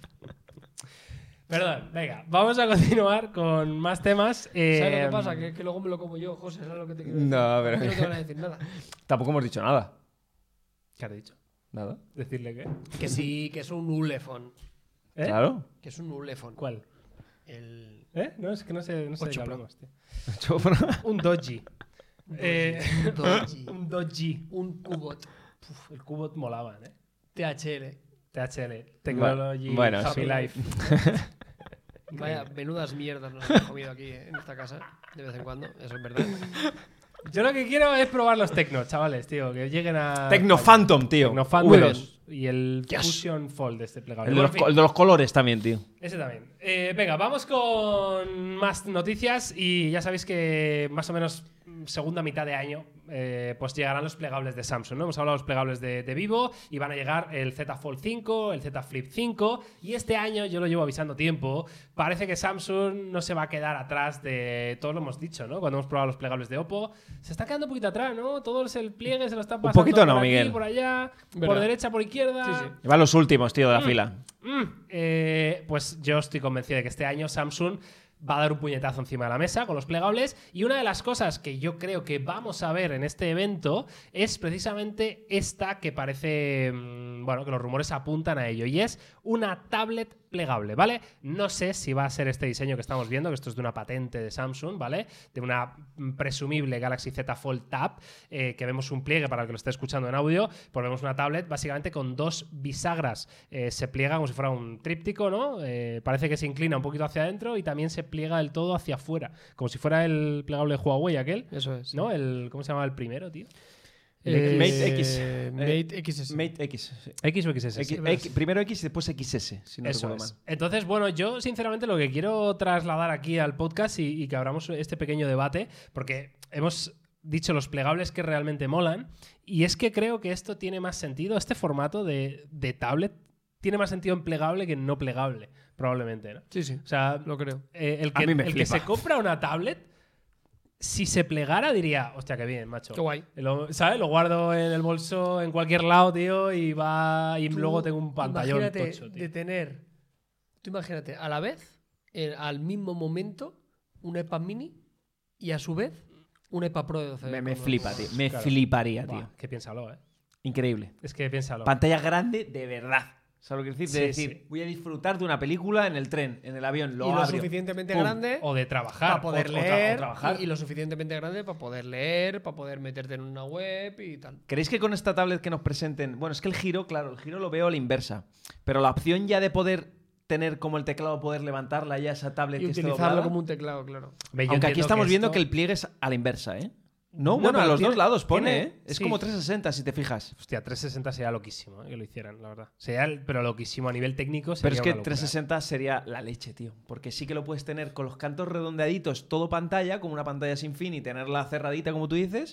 Perdón, venga, vamos a continuar con más temas. Eh, ¿Sabes lo que pasa? Que, que luego me lo como yo, José, ¿sabes lo que te quiero decir? No, pero- No te van a decir nada. Tampoco hemos dicho nada. ¿Qué has dicho? Nada. ¿Decirle qué? Que sí, que es un ulefón. ¿Eh? Claro. Que es un ulefón. ¿Cuál? El. ¿Eh? No, es que no sé, no sé de qué Ocho Pro. hablamos, tío. Chopra. Un Doji. Eh, Un Doji. un Doji. Un Cubot. Uf, el Cubot molaban, ¿eh? T H L. T H L. Technology Bueno, Happy sí. Life. Vaya, menudas mierdas nos hemos comido aquí eh, en esta casa, de vez en cuando, eso es verdad. Yo lo que quiero es probar los Tecno, chavales, tío. Que lleguen a. Tecno Phantom, tío. Tecno V Phantom dos. y el Yes. Fusion Fold, este plegable. El de, Bueno, los, en fin. co- el de los colores también, tío. Ese también. Eh, venga, vamos con más noticias y ya sabéis que más o menos mm, segunda mitad de año eh, pues llegarán los plegables de Samsung, ¿no? Hemos hablado de los plegables de, de Vivo y van a llegar el Z Fold cinco, el Z Flip cinco y este año, yo lo llevo avisando tiempo, parece que Samsung no se va a quedar atrás de... Todos lo hemos dicho, ¿no? Cuando hemos probado los plegables de Oppo, se está quedando un poquito atrás, ¿no? Todos el pliegue se lo están pasando poquito no, por aquí, Miguel. por allá, por Verdad. derecha, por izquierda. Sí, sí. Van los últimos, tío, de la fila. Mm, eh, pues yo estoy convencido de que este año Samsung va a dar un puñetazo encima de la mesa con los plegables y una de las cosas que yo creo que vamos a ver en este evento es precisamente esta que parece, mm, bueno, que los rumores apuntan a ello y es una tablet plegable, ¿vale? No sé si va a ser este diseño que estamos viendo, que esto es de una patente de Samsung, ¿vale? De una mm, presumible Galaxy Z Fold Tab, eh, que vemos un pliegue para el que lo esté escuchando en audio, pues vemos una tablet básicamente con dos bisagras. Eh, se pliega como si fuera un tríptico, ¿no? Eh, parece que se inclina un poquito hacia adentro y también se pliega del todo hacia afuera, como si fuera el plegable de Huawei aquel, Eso es. ¿no? El, ¿cómo se llama el primero, tío? Eh, Mate X. eh, Mate X S. Mate X. sí. X o X S. X- sí. X- primero X y después X S, si no Eso recuerdo es. mal. Entonces, bueno, yo sinceramente lo que quiero trasladar aquí al podcast y, y que abramos este pequeño debate, porque hemos dicho los plegables que realmente molan, y es que creo que esto tiene más sentido, este formato de, de tablet tiene más sentido en plegable que en no plegable, probablemente, ¿no? Sí, sí, O sea, lo creo. eh, el, A que, mí me el que flipa. se compra una tablet, si se plegara diría, hostia, qué bien, macho. Qué guay. Lo, ¿Sabes? Lo guardo en el bolso en cualquier lado, tío, y va y Tú luego tengo un pantallón imagínate tocho, tío. de tener, tú imagínate, a la vez, eh, al mismo momento, un iPad mini y a su vez un iPad Pro de doce. Me, me con- flipa, tío. Me Claro. fliparía, Buah, tío. que piénsalo, eh. Increíble. Es que piénsalo. Pantalla grande de verdad. ¿Sabes lo que decir? De Sí, decir, sí. voy a disfrutar de una película en el tren, en el avión, lo y lo abro. suficientemente Pum. grande O de trabajar. para poder o tra- o leer trabajar. y, y lo suficientemente grande para poder leer, para poder meterte en una web y tal. ¿Creéis que con esta tablet que nos presenten... Bueno, es que el giro, claro, el giro lo veo a la inversa. Pero la opción ya de poder tener como el teclado, poder levantarla ya esa tablet Y que esté utilizarlo doblada. como un teclado, claro. Ve, yo Aunque aquí entiendo estamos viendo esto- que el pliegue es a la inversa, ¿eh? No, No, bueno, a pero los tiene- dos lados pone, tiene- ¿eh? Es sí. como trescientos sesenta, si te fijas. Hostia, trescientos sesenta sería loquísimo, eh, que lo hicieran, la verdad. Sería, el- pero loquísimo a nivel técnico. Sería Pero es que una locura. trescientos sesenta sería la leche, tío. Porque sí que lo puedes tener con los cantos redondeaditos, todo pantalla, como una pantalla sin fin y tenerla cerradita, como tú dices.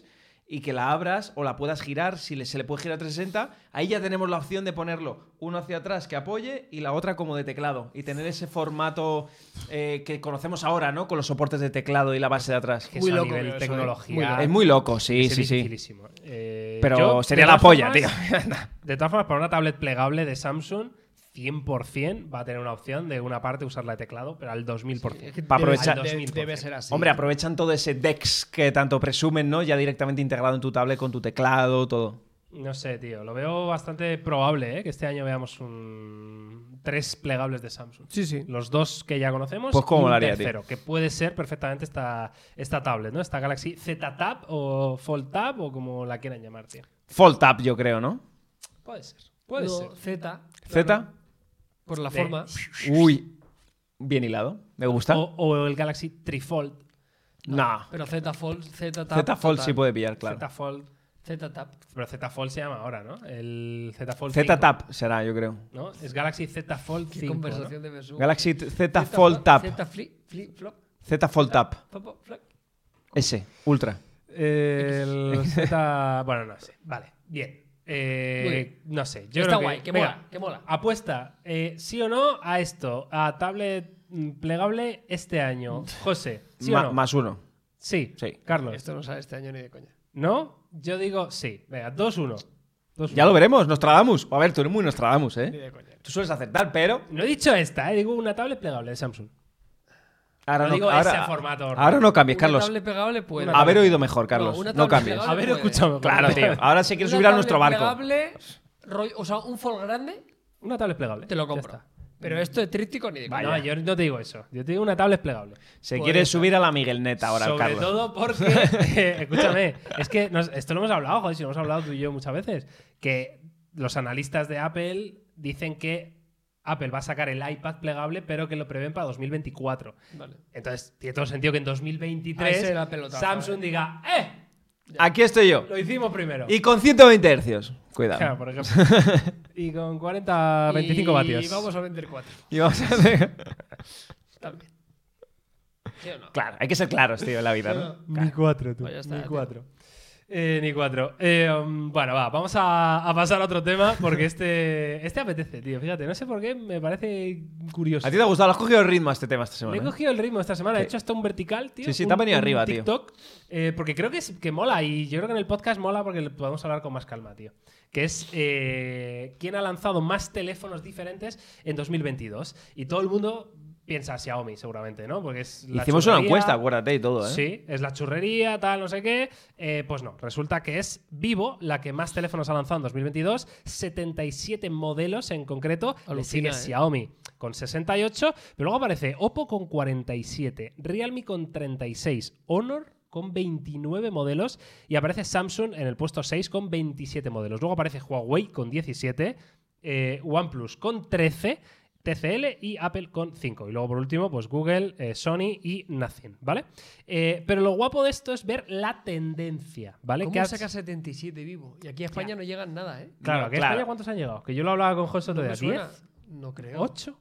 y que la abras o la puedas girar, si le- se le puede girar trescientos sesenta, ahí ya tenemos la opción de ponerlo uno hacia atrás que apoye y la otra como de teclado. Y tener ese formato eh, que conocemos ahora, ¿no? Con los soportes de teclado y la base de atrás. Que Muy eso a loco, nivel eso, ¿eh? tecnología. Muy loco. Es muy loco, sí, es sí, sí. dificilísimo. Eh, Pero yo, sería de la todas polla, formas- tío. De todas formas, para una tablet plegable de Samsung, cien por ciento va a tener una opción de una parte usarla de teclado, pero al dos mil por ciento. Es que Pa' debe- aprovechar- debe, al dos mil por ciento. debe ser así. Hombre, aprovechan todo ese Dex que tanto presumen, ¿no? Ya directamente integrado en tu tablet con tu teclado, todo. No sé, tío. Lo veo bastante probable, ¿eh? Que este año veamos un... tres plegables de Samsung. Sí, sí. Los dos que ya conocemos Pues cómo y un molaría, tío. tercero, que puede ser perfectamente esta, esta tablet, ¿no? Esta Galaxy Z Tab o Fold Tab o como la quieran llamar, tío. Fold Tab, yo creo, ¿no? Puede ser. Puede No, ser. Z. Z. Por la De- forma. Uy. Bien hilado. Me gusta. O, o el Galaxy Trifold. No. Pero Z Fold, Z Tab. Z Fold total. sí puede pillar, claro. Z Fold. Z Tab. Pero Z Fold se llama ahora, ¿no? El Z Fold Z cinco, Tab será, yo creo. ¿no? Es Galaxy Z Fold Qué cinco, ¿no? conversación de Besu. Galaxy t- Z Fold Tab. Z Flip, Flip, Flop. Z Fold Tab. Flop, flop, flop. Ese. Ultra. El Z... Bueno, no sé. Vale, bien. Eh, Muy bien. No sé. Yo Está creo guay, que venga, mola, que mola. Apuesta, eh, sí o no a esto, a tablet mm, plegable este año. José, ¿sí Ma- o no? Más uno. Sí. Sí. Carlos. Esto no sale este año ni de coña. ¿No? Yo digo sí. Venga, dos uno. Ya lo veremos, Nostradamus. A ver, tú eres muy Nostradamus, Ni ¿eh? de coña. Tú sueles acertar, pero. No he dicho esta, eh, digo una tablet plegable de Samsung. Ahora No no, digo ahora, ese formato. ahora no cambies, Una Carlos. tablet plegable puede. Una Haber oído mejor, Carlos. No, una No, tablet cambies. plegable Haber puede. escuchado. Claro, tío. Ahora se quiere Una subir a tablet nuestro barco. plegable, rollo- o sea, un fold grande, Una tablet plegable. te lo Ya compro. está. Pero esto de tríptico ni de coña. No, yo no te digo eso. Yo te digo una tablet plegable. Se Puede quiere ser. subir a la Miguel Neta ahora, Sobre Carlos. todo porque, eh, escúchame, es que nos- esto lo hemos hablado, joder, si lo hemos hablado tú y yo muchas veces, que los analistas de Apple dicen que Apple va a sacar el iPad plegable, pero que lo prevén para dos mil veinticuatro. Vale. Entonces, tiene todo el sentido que en dos mil veintitrés Ahí se la pelotazo, Samsung eh. diga, ¡eh! Aquí estoy yo. Lo hicimos primero. Y con ciento veinte hercios. Cuidado. Claro, por ejemplo. Y con cuarenta, veinticinco y vatios. Y vamos a vender cuatro. Y vamos a hacer- También. ¿Sí o no? Claro, hay que ser claros, tío, en la vida, ¿no? Ni cuatro, tú. Pues ya está, Ni tío. cuatro. Eh, ni cuatro. Eh, um, bueno, va, vamos a, a pasar a otro tema porque este, este apetece, tío. Fíjate, no sé por qué, me parece curioso. ¿A ti te ha gustado? ¿Le has cogido el ritmo a este tema esta Le semana? he cogido el ritmo esta semana, he Sí. hecho hasta un vertical, tío. Sí, sí, un- te ha venido un arriba, tío. TikTok, eh, porque creo que, es, que mola y yo creo que en el podcast mola porque le podemos hablar con más calma, tío. Que es eh, quién ha lanzado más teléfonos diferentes en dos mil veintidós. Y todo el mundo piensa Xiaomi, seguramente, ¿no? Porque es la Hicimos una churrería. encuesta, acuérdate y todo, ¿eh? Sí, es la churrería, tal, no sé qué. Eh, pues no, resulta que es Vivo la que más teléfonos ha lanzado en dos mil veintidós, setenta y siete modelos en concreto. Le sigue Alucina, ¿eh? Xiaomi con sesenta y ocho, pero luego aparece Oppo con cuarenta y siete, Realme con treinta y seis, Honor con veintinueve modelos y aparece Samsung en el puesto seis con veintisiete modelos. Luego aparece Huawei con diecisiete, eh, OnePlus con trece, T C L y Apple con cinco. Y luego, por último, pues Google, eh, Sony y Nothing, ¿vale? Eh, pero lo guapo de esto es ver la tendencia, ¿vale? ¿Cómo Que has- saca setenta y siete Vivo? Y aquí a España no llegan nada, ¿eh? Claro, No, ¿aquí a claro. España cuántos han llegado? Que yo lo hablaba con José otro No día. me suena. ¿diez? No creo. ¿ocho?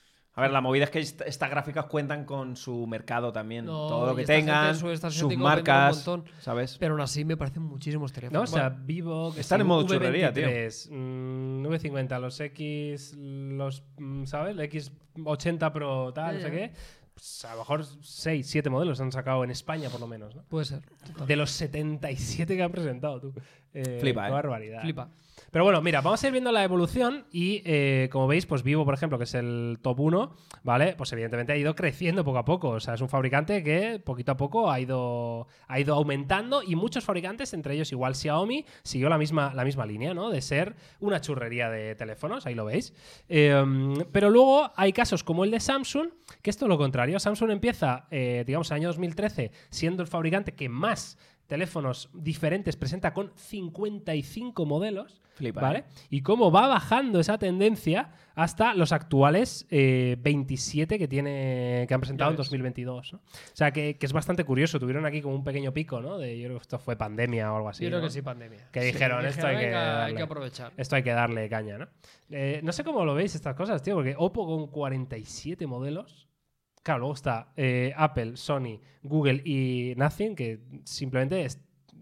A ver, la movida es que est- estas gráficas cuentan con su mercado también. No, todo lo y que esta gente, tengan, su- esta sus asiático venden un marcas, montón. ¿sabes? Pero aún así me parecen muchísimos No, teléfonos. o sea, Vivo... que Están sí, en modo V churrería, tío. veintitrés, mm, V cincuenta, los X, los, mm, ¿sabes? El X ochenta Pro, tal, no Ya, sé ya. qué. Pues a lo mejor seis, siete modelos han sacado en España, por lo menos, ¿no? Puede ser. De los setenta y siete que han presentado, tú. Eh, Flipa, qué eh. barbaridad. Flipa. Pero bueno, mira, vamos a ir viendo la evolución y eh, como veis, pues Vivo, por ejemplo, que es el top uno, ¿vale? Pues evidentemente ha ido creciendo poco a poco. O sea, es un fabricante que poquito a poco ha ido, ha ido aumentando y muchos fabricantes, entre ellos igual Xiaomi, siguió la misma, la misma línea, ¿no? De ser una churrería de teléfonos, ahí lo veis. Eh, pero luego hay casos como el de Samsung, que es todo lo contrario. Samsung empieza, eh, digamos, en el año dos mil trece, siendo el fabricante que más teléfonos diferentes presenta con cincuenta y cinco modelos. Flipa, ¿Vale? ¿eh? Y cómo va bajando esa tendencia hasta los actuales eh, veintisiete que tiene que han presentado Ya en ves. dos mil veintidós, ¿no? O sea, que, que es bastante curioso. Tuvieron aquí como un pequeño pico, ¿no? De, yo creo que esto fue pandemia o algo así. Yo creo ¿no? que sí, pandemia. Que Sí, dijeron, esto hay que venga, hay darle. que aprovechar. Esto hay que darle caña, ¿no? Eh, no sé cómo lo veis estas cosas, tío, porque Oppo con cuarenta y siete modelos. Claro, luego está eh, Apple, Sony, Google y Nothing, que simplemente es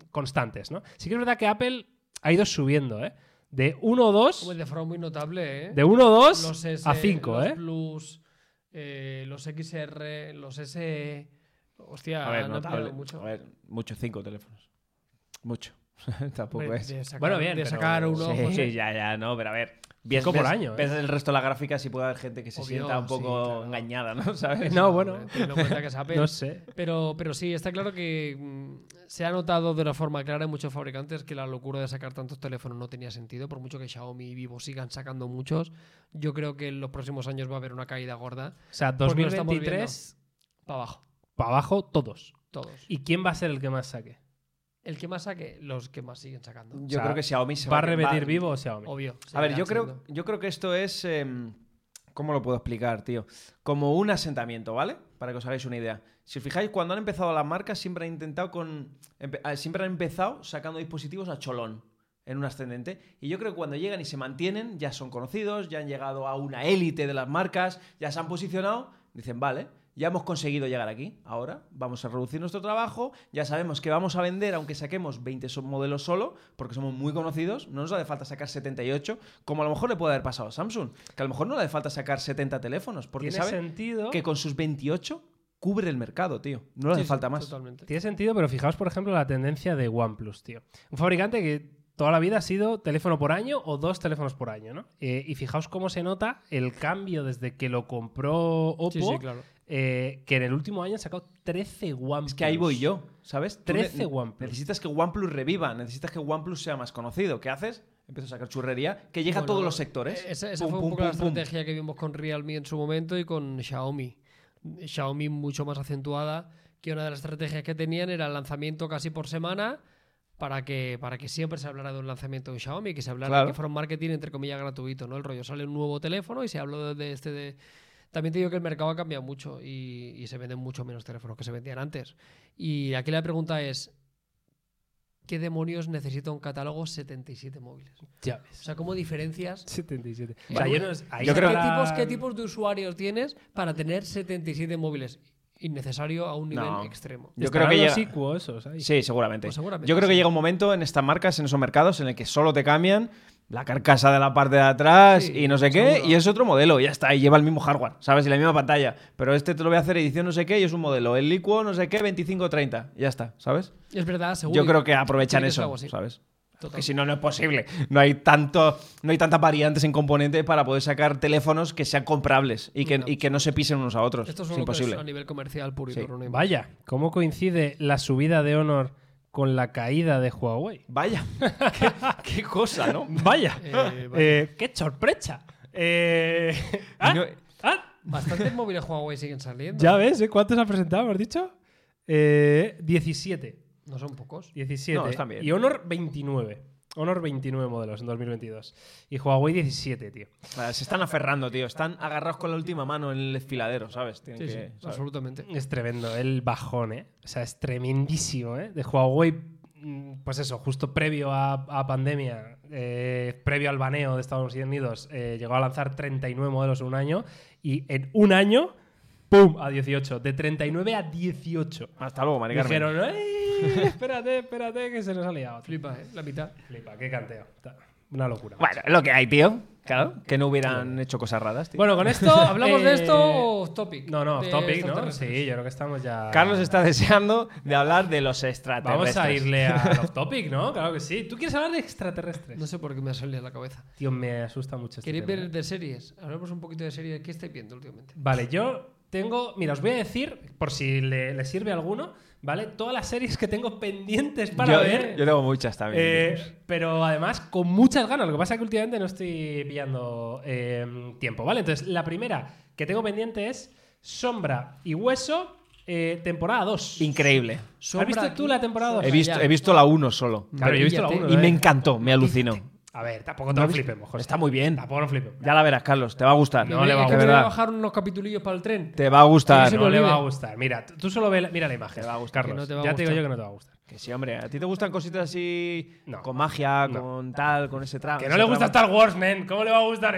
constantes, ¿no? Sí que es verdad que Apple ha ido subiendo, ¿eh? De uno o dos... Hombre, de forma muy notable, ¿eh? De uno o dos Los S, a cinco, los ¿eh? Plus, eh, los X R, los S... E. Hostia, A ver, han notable. ampliado mucho. A ver, mucho, cinco teléfonos. Mucho. Tampoco Hombre, es. de sacar, Bueno, bien, de pero- sacar uno, Sí, José. ya, ya, no, pero a ver. Ves, Cinco por ves- año, ¿eh? ves el resto de la gráfica si puede haber gente que se Obvio, sienta un sí, poco claro. engañada, ¿no? ¿Sabes? No, bueno. Teniendo en cuenta que es Apple. No sé. Pero, pero sí, está claro que mm, se ha notado de una forma clara en muchos fabricantes que la locura de sacar tantos teléfonos no tenía sentido. Por mucho que Xiaomi y Vivo sigan sacando muchos, yo creo que en los próximos años va a haber una caída gorda. O sea, Porque lo estamos dos mil veintitrés Para abajo, para abajo todos. todos. ¿Y quién va a ser el que más saque? El que más saque, los que más siguen sacando. Yo O sea, creo que Xiaomi se ¿Va a va repetir va- Vivo o Xiaomi? Obvio. A ver, seguirán yo creo, siendo. yo creo que esto es. em, ¿Cómo lo puedo explicar, tío? Como un asentamiento, ¿vale? Para que os hagáis una idea. Si os fijáis, cuando han empezado las marcas, siempre han intentado con. empe- ah, siempre han empezado sacando dispositivos a cholón, en un ascendente. Y yo creo que cuando llegan y se mantienen, ya son conocidos, ya han llegado a una élite de las marcas, ya se han posicionado, dicen, vale. Ya hemos conseguido llegar aquí. Ahora vamos a reducir nuestro trabajo. Ya sabemos que vamos a vender, aunque saquemos veinte so- modelos solo, porque somos muy conocidos. No nos hace falta sacar setenta y ocho, como a lo mejor le puede haber pasado a Samsung. Que a lo mejor no le hace falta sacar setenta teléfonos, porque Tiene sabe sentido. que con sus veintiocho cubre el mercado, tío. No le hace Sí, sí, falta más. Totalmente. Tiene sentido, pero fijaos, por ejemplo, la tendencia de OnePlus, tío. Un fabricante que toda la vida ha sido teléfono por año o dos teléfonos por año, ¿no? Eh, y fijaos cómo se nota el cambio desde que lo compró Oppo, Sí, sí, claro. eh, que en el último año han sacado trece OnePlus. Es que ahí voy yo, ¿sabes? Tú trece ne- OnePlus. Necesitas que OnePlus reviva, necesitas que OnePlus sea más conocido. ¿Qué haces? Empiezas a sacar churrería que llega a Bueno, todos los sectores. Esa, esa Pum, fue un pum, poco la pum, pum. estrategia que vimos con Realme en su momento y con Xiaomi. Xiaomi mucho más acentuada, que una de las estrategias que tenían era el lanzamiento casi por semana para que, para que siempre se hablara de un lanzamiento de Xiaomi, que se hablara Claro. que fuera un marketing entre comillas gratuito, ¿no? El rollo sale un nuevo teléfono y se habló de, de este de... También te digo que el mercado ha cambiado mucho y, y se venden mucho menos teléfonos que se vendían antes. Y aquí la pregunta es, ¿qué demonios necesita un catálogo setenta y siete móviles? Ya O ves. sea, ¿cómo diferencias? setenta y siete. O Vale. sea, yo no, ahí Yo se creo- ¿Qué, habla- tipos, ¿Qué tipos de usuarios tienes para tener setenta y siete móviles? Innecesario a un nivel No. extremo. Yo creo Estarán que los llega- Iquo esos ahí. Sí, seguramente. Pues seguramente, Yo creo que sí. llega un momento en estas marcas, en esos mercados, en el que solo te cambian la carcasa de la parte de atrás Sí, y no sé qué, seguro. y es otro modelo, y ya está, y lleva el mismo hardware, ¿sabes? Y la misma pantalla. Pero este te lo voy a hacer edición no sé qué y es un modelo. El Liquo no sé qué, veinticinco treinta. Ya está, ¿sabes? Es verdad, seguro. Yo creo que aprovechan Tiene que ser eso, algo así. ¿sabes? Total. Que si no, no es posible. No hay tanto, no hay tantas variantes en componente para poder sacar teléfonos que sean comprables y que, No, y que no se pisen unos a otros. Esto es es solo que es imposible. a nivel comercial puro y Sí. duro, no hay más. Vaya, ¿cómo coincide la subida de Honor con la caída de Huawei? Vaya, qué, qué cosa, ¿no? Vaya, Eh, vaya. Eh, qué sorpresa. Eh, ¿ah? No- ¿Ah? Bastantes móviles Huawei siguen saliendo. Ya ves, ¿eh? ¿Cuántos ha presentado, hemos dicho? Eh, diecisiete. No son pocos. diecisiete. No, están bien. Y Honor veintinueve. Honor veintinueve modelos en dos mil veintidós. Y Huawei diecisiete, tío. Ah, Se están aferrando, tío. Están agarrados con la última mano en el desfiladero, ¿sabes? Tienen Sí, que, sí, ¿sabes? absolutamente. Es tremendo, el bajón, ¿eh? O sea, es tremendísimo, ¿eh? De Huawei, mm, pues eso, justo previo a, a pandemia, eh, previo al baneo de Estados Unidos, eh, llegó a lanzar treinta y nueve modelos en un año y en un año, ¡pum!, a dieciocho. De treinta y nueve a dieciocho. Hasta luego, Mari Carmen. Dijeron, ¡ay! Espérate, espérate, que se nos ha liado. Flipa, ¿eh? La mitad. Flipa, qué canteo. Ta- Una locura. Bueno, es lo que hay, tío. Claro, que no hubieran hecho cosas raras, tío. Bueno, con esto. ¿Hablamos de eh, esto o off topic? No, no, off De topic, ¿no? extraterrestres. Sí, yo creo que estamos ya. Carlos está deseando de hablar de los extraterrestres. Vamos a irle al off topic, ¿no? Claro que sí. ¿Tú quieres hablar de extraterrestres? No sé por qué me ha salido a la cabeza. Tío, me asusta mucho este ¿Queréis tema. ver de series? Hablamos un poquito de series. ¿Qué estáis viendo últimamente? Vale, yo tengo. Mira, os voy a decir, por si le, le sirve a alguno, ¿vale? Todas las series que tengo pendientes para yo, ver. yo tengo muchas también. Eh, pero además con muchas ganas. Lo que pasa es que últimamente no estoy pillando eh, tiempo, ¿vale? Entonces, la primera que tengo pendiente es Sombra y Hueso, eh, temporada dos. Increíble. ¿Has Sombra visto tú aquí, la temporada dos? He visto, ya. he visto la uno solo. Claro, yo he visto la uno. Y ¿eh? me encantó, me alucinó. A ver, tampoco te lo flipemos, José. Está muy bien. Tampoco lo flipemos. Ya la verás, Carlos. Te va a gustar. No le va a Es que de me voy a verdad. bajar unos capitulillos para el tren. Te va a gustar. Sí, sí, No me le olvide. va a gustar. Mira, tú solo ve la, mira la imagen. Te va a gustar. Carlos. Que no te va a ya te digo gustar. yo que no te va a gustar. Que sí, hombre. ¿A ti te gustan cositas así No. con magia, No. con tal, con ese tramo? Que no le gusta Star Wars, nen. ¿Cómo le va a gustar esto?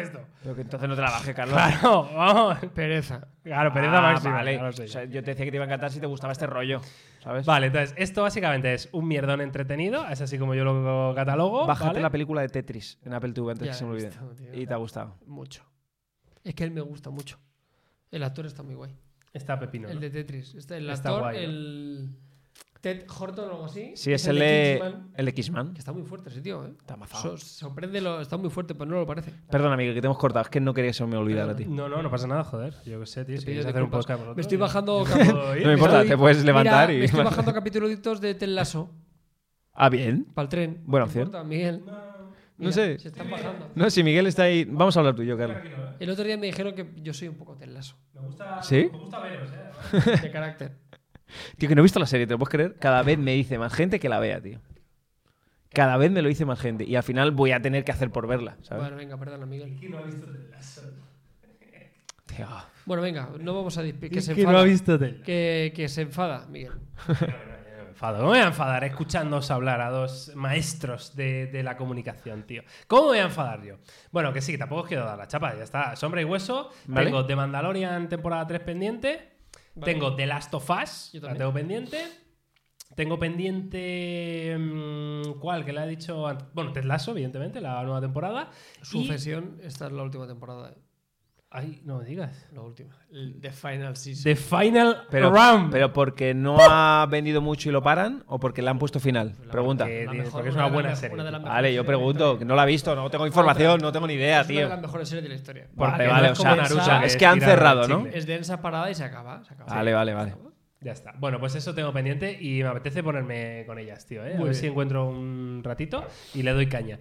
Pero que entonces no te la bajes, Carlos. Claro, vamos. Pereza. Claro, pereza Ah, máxima. vale. ya lo sé. O sea, yo te decía que te iba a encantar si te gustaba este rollo, ¿sabes? Vale, entonces, esto básicamente es un mierdón entretenido, es así como yo lo catalogo. Bájate ¿vale? la película de Tetris en Apple T V antes Ya que se me la he olvide. visto, tío. Y te ha gustado. Mucho. Es que él me gusta mucho. El actor está muy guay. Está Pepino. El ¿no? de Tetris. Está el Está actor, guay, ¿no? el Ted Horton o algo así. Sí, es el de Kingsman, el de X-Man. que está muy fuerte ese tío, ¿eh? Está mazado. So- sorprende, lo, está muy fuerte, pero no lo parece. Perdona, amigo, que te hemos cortado. Es que no quería que se me olvidara a ti. No, no, no pasa nada, joder. Yo qué sé, tío. Te Si pido quieres hacer un disculpas. podcast vosotros, Me estoy yo- bajando yo capi- puedo ir. No me importa, estoy- te puedes levantar Mira, y- Me estoy bajando capítulos de Ted Lasso Ah, bien. para el tren. Buena ¿Te opción. importa, Miguel? No Mira, sé. Se están bajando. No, si Miguel está ahí. Vamos a hablar tú y yo, Carlos. El otro día me dijeron que yo soy un poco Ted Lasso. Me gusta, ¿Sí? Me gusta veros, eh. De carácter. Tío, que no he visto la serie, ¿te lo puedes creer? Cada vez me dice más gente que la vea, tío. Cada vez me lo dice más gente. Y al final voy a tener que hacer por verla, ¿sabes? Bueno, venga, perdona, Miguel. ¿Quién no ha visto Ted Lasso? Tío. Bueno, venga, no vamos a dispi- que se ¿Quién no enfada. ha visto Ted Lasso? Que, que se enfada, Miguel. Me enfado. ¿Cómo me voy a enfadar escuchándoos hablar a dos maestros de, de la comunicación, tío? ¿Cómo me voy a enfadar yo? Bueno, que sí, que tampoco os quiero dar la chapa. Ya está, sombra y hueso. Vale. Tengo The Mandalorian temporada tres pendiente. Vale. Tengo The Last of Us, Yo la también. tengo pendiente. Tengo pendiente... mm, ¿Cuál? Que le ha dicho... antes? Bueno, Ted Lasso, evidentemente, la nueva temporada. Y- Sucesión, esta es la última temporada. ¿eh? Ay, no me digas. La última. El- The Final Season. The Final Pero, Round. pero porque no ha vendido mucho y lo paran o porque le han puesto final. Pregunta. porque- La tiene- mejor- porque es una una de buena las- serie. una de las mejores Vale, yo series de la pregunto, historia. que no la he visto, no tengo información, no tengo ni idea, Es una de tío. las mejores series de la historia. Porque Vale, no vale, es o como sea, Naruto, es que han tira cerrado, el ¿no? chicle. Es densa parada y se acaba. Se acaba. Vale, vale, vale. Ya está. Bueno, pues eso tengo pendiente y me apetece ponerme con ellas, tío. ¿eh? A Muy ver bien. si encuentro un ratito y le doy caña.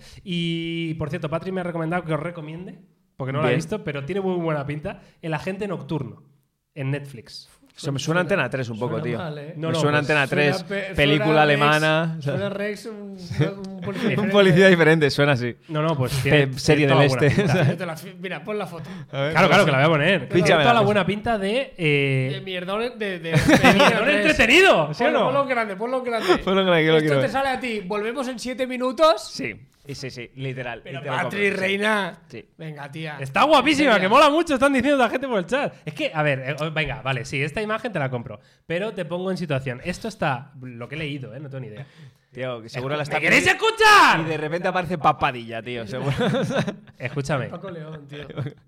Y, por cierto, Patri me ha recomendado que os recomiende, porque no lo he Bien. visto, pero tiene muy buena pinta, El Agente Nocturno, en Netflix. Eso me suena a Antena tres un poco, Suena tío. mal, ¿eh? No, me no, suena pues Antena tres, Suena pe- película suena alemana. Rex, o sea, Suena Rex, un, un policía un diferente. policía diferente, suena así. No, no, pues tiene, Pe- serie tiene toda del la buena este. pinta. Yo te la fi- Mira, pon la foto. Claro, claro, que la voy a poner. Tiene Pínchamela, toda la pues. buena pinta de... De Eh, mierdón de. de, de, ¡Mierdón entretenido! ¿Sí o Ponlo, no? ponlo en grande, ponlo en grande. Ponlo en grande, que lo Esto quiero te ver. sale a ti. Volvemos en siete minutos. Sí, sí, sí, sí, literal. Pero y te lo compro, Patri, sí. reina. Sí. Venga, tía. Está guapísima, Seria. que mola mucho, están diciendo la gente por el chat. Es que, a ver, eh, venga, vale, sí, esta imagen te la compro, pero te pongo en situación. Esto está, lo que he leído, ¿eh? No tengo ni idea. Tío, que seguro la está ¿Me queréis viendo escuchar? y de repente aparece Papadilla, tío, seguro. Escúchame, Paco León, tío.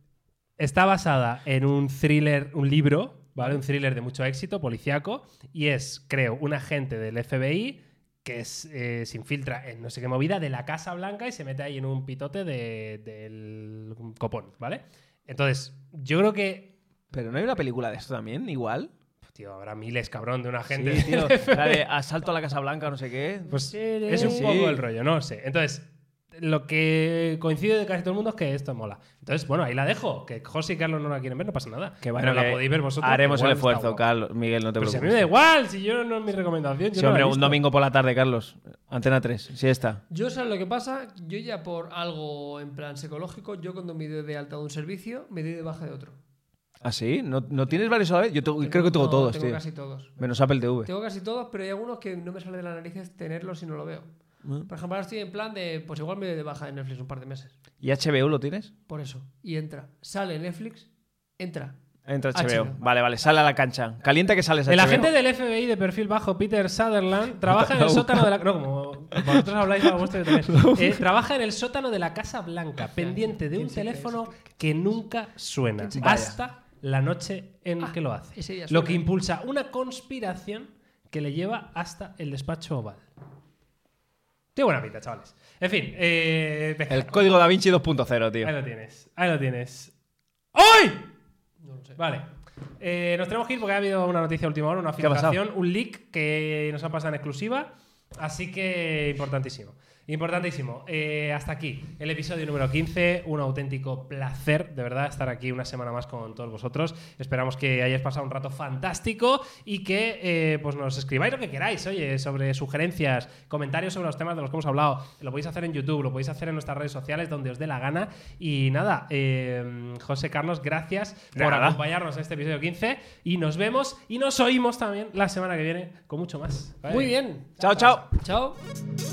está basada en un thriller, un libro, ¿vale? Un thriller de mucho éxito, policíaco, y es, creo, un agente del F B I que es, eh, se infiltra en no sé qué movida de la Casa Blanca y se mete ahí en un pitote de- del copón, ¿vale? Entonces, yo creo que Pero no hay una película de esto también, igual. tío, habrá miles, cabrón, de una gente. Sí, tío. La de Asalto a la Casa Blanca, no sé qué. Pues es un Sí. poco el rollo, no sé. Entonces, lo que coincide de casi todo el mundo es que esto mola. Entonces, bueno, ahí la dejo. Que José y Carlos no la quieren ver, no pasa nada. Que bueno, bueno, la que podéis ver vosotros. haremos igual el está esfuerzo, guapo. Carlos. Miguel, no te Pero si a mí preocupes. me da igual, si yo no es mi recomendación. Yo Sí, no la hombre, he un visto. domingo por la tarde, Carlos. Antena tres, sí está. Yo, ¿sabes lo que pasa? Yo ya por algo en plan psicológico, yo cuando me doy de alta de un servicio, me doy de baja de otro. ¿Ah, sí? ¿No, no tienes varios a la vez? Yo tengo- creo que tengo No, todos, tengo tío. casi todos. Menos Apple T V. Tengo casi todos, pero hay algunos que no me sale de las narices tenerlos si no lo veo. ¿Mm? Por ejemplo, ahora estoy en plan de, pues igual me doy de baja de Netflix un par de meses. ¿Y H B O lo tienes? Por eso. Y entra. Sale Netflix, entra. Entra H B O. H B O. Vale, vale, sale a la cancha. Calienta que sales a El H B O. agente del F B I de perfil bajo, Peter Sutherland, trabaja en el sótano de la... No, como vosotros habláis a vuestro, yo también. Eh, trabaja en el sótano de la Casa Blanca, pendiente de un ¿Quién se cree teléfono eso? que nunca suena. se cree? Hasta la noche en Ah, que lo hace. ese ya Lo suena. que impulsa una conspiración que le lleva hasta el despacho oval. Qué buena pinta, chavales. En fin, eh, venga. El código Da Vinci dos punto cero, tío. Ahí lo tienes. Ahí lo tienes. ¡Hoy! No lo sé. Vale. Eh, nos tenemos que ir porque ha habido una noticia a última hora, una ¿Qué ha pasado? filtración, un leak que nos ha pasado en exclusiva. Así que importantísimo. Importantísimo. Eh, hasta aquí el episodio número quince. Un auténtico placer, de verdad, estar aquí una semana más con todos vosotros. Esperamos que hayáis pasado un rato fantástico y que eh, pues nos escribáis lo que queráis, oye, sobre sugerencias, comentarios sobre los temas de los que hemos hablado. Lo podéis hacer en YouTube, lo podéis hacer en nuestras redes sociales, donde os dé la gana. Y nada, eh, José Carlos, gracias por Nada. acompañarnos en este episodio quince. Y nos vemos y nos oímos también la semana que viene con mucho más. ¿vale? Muy bien. Chao, chao. Chao.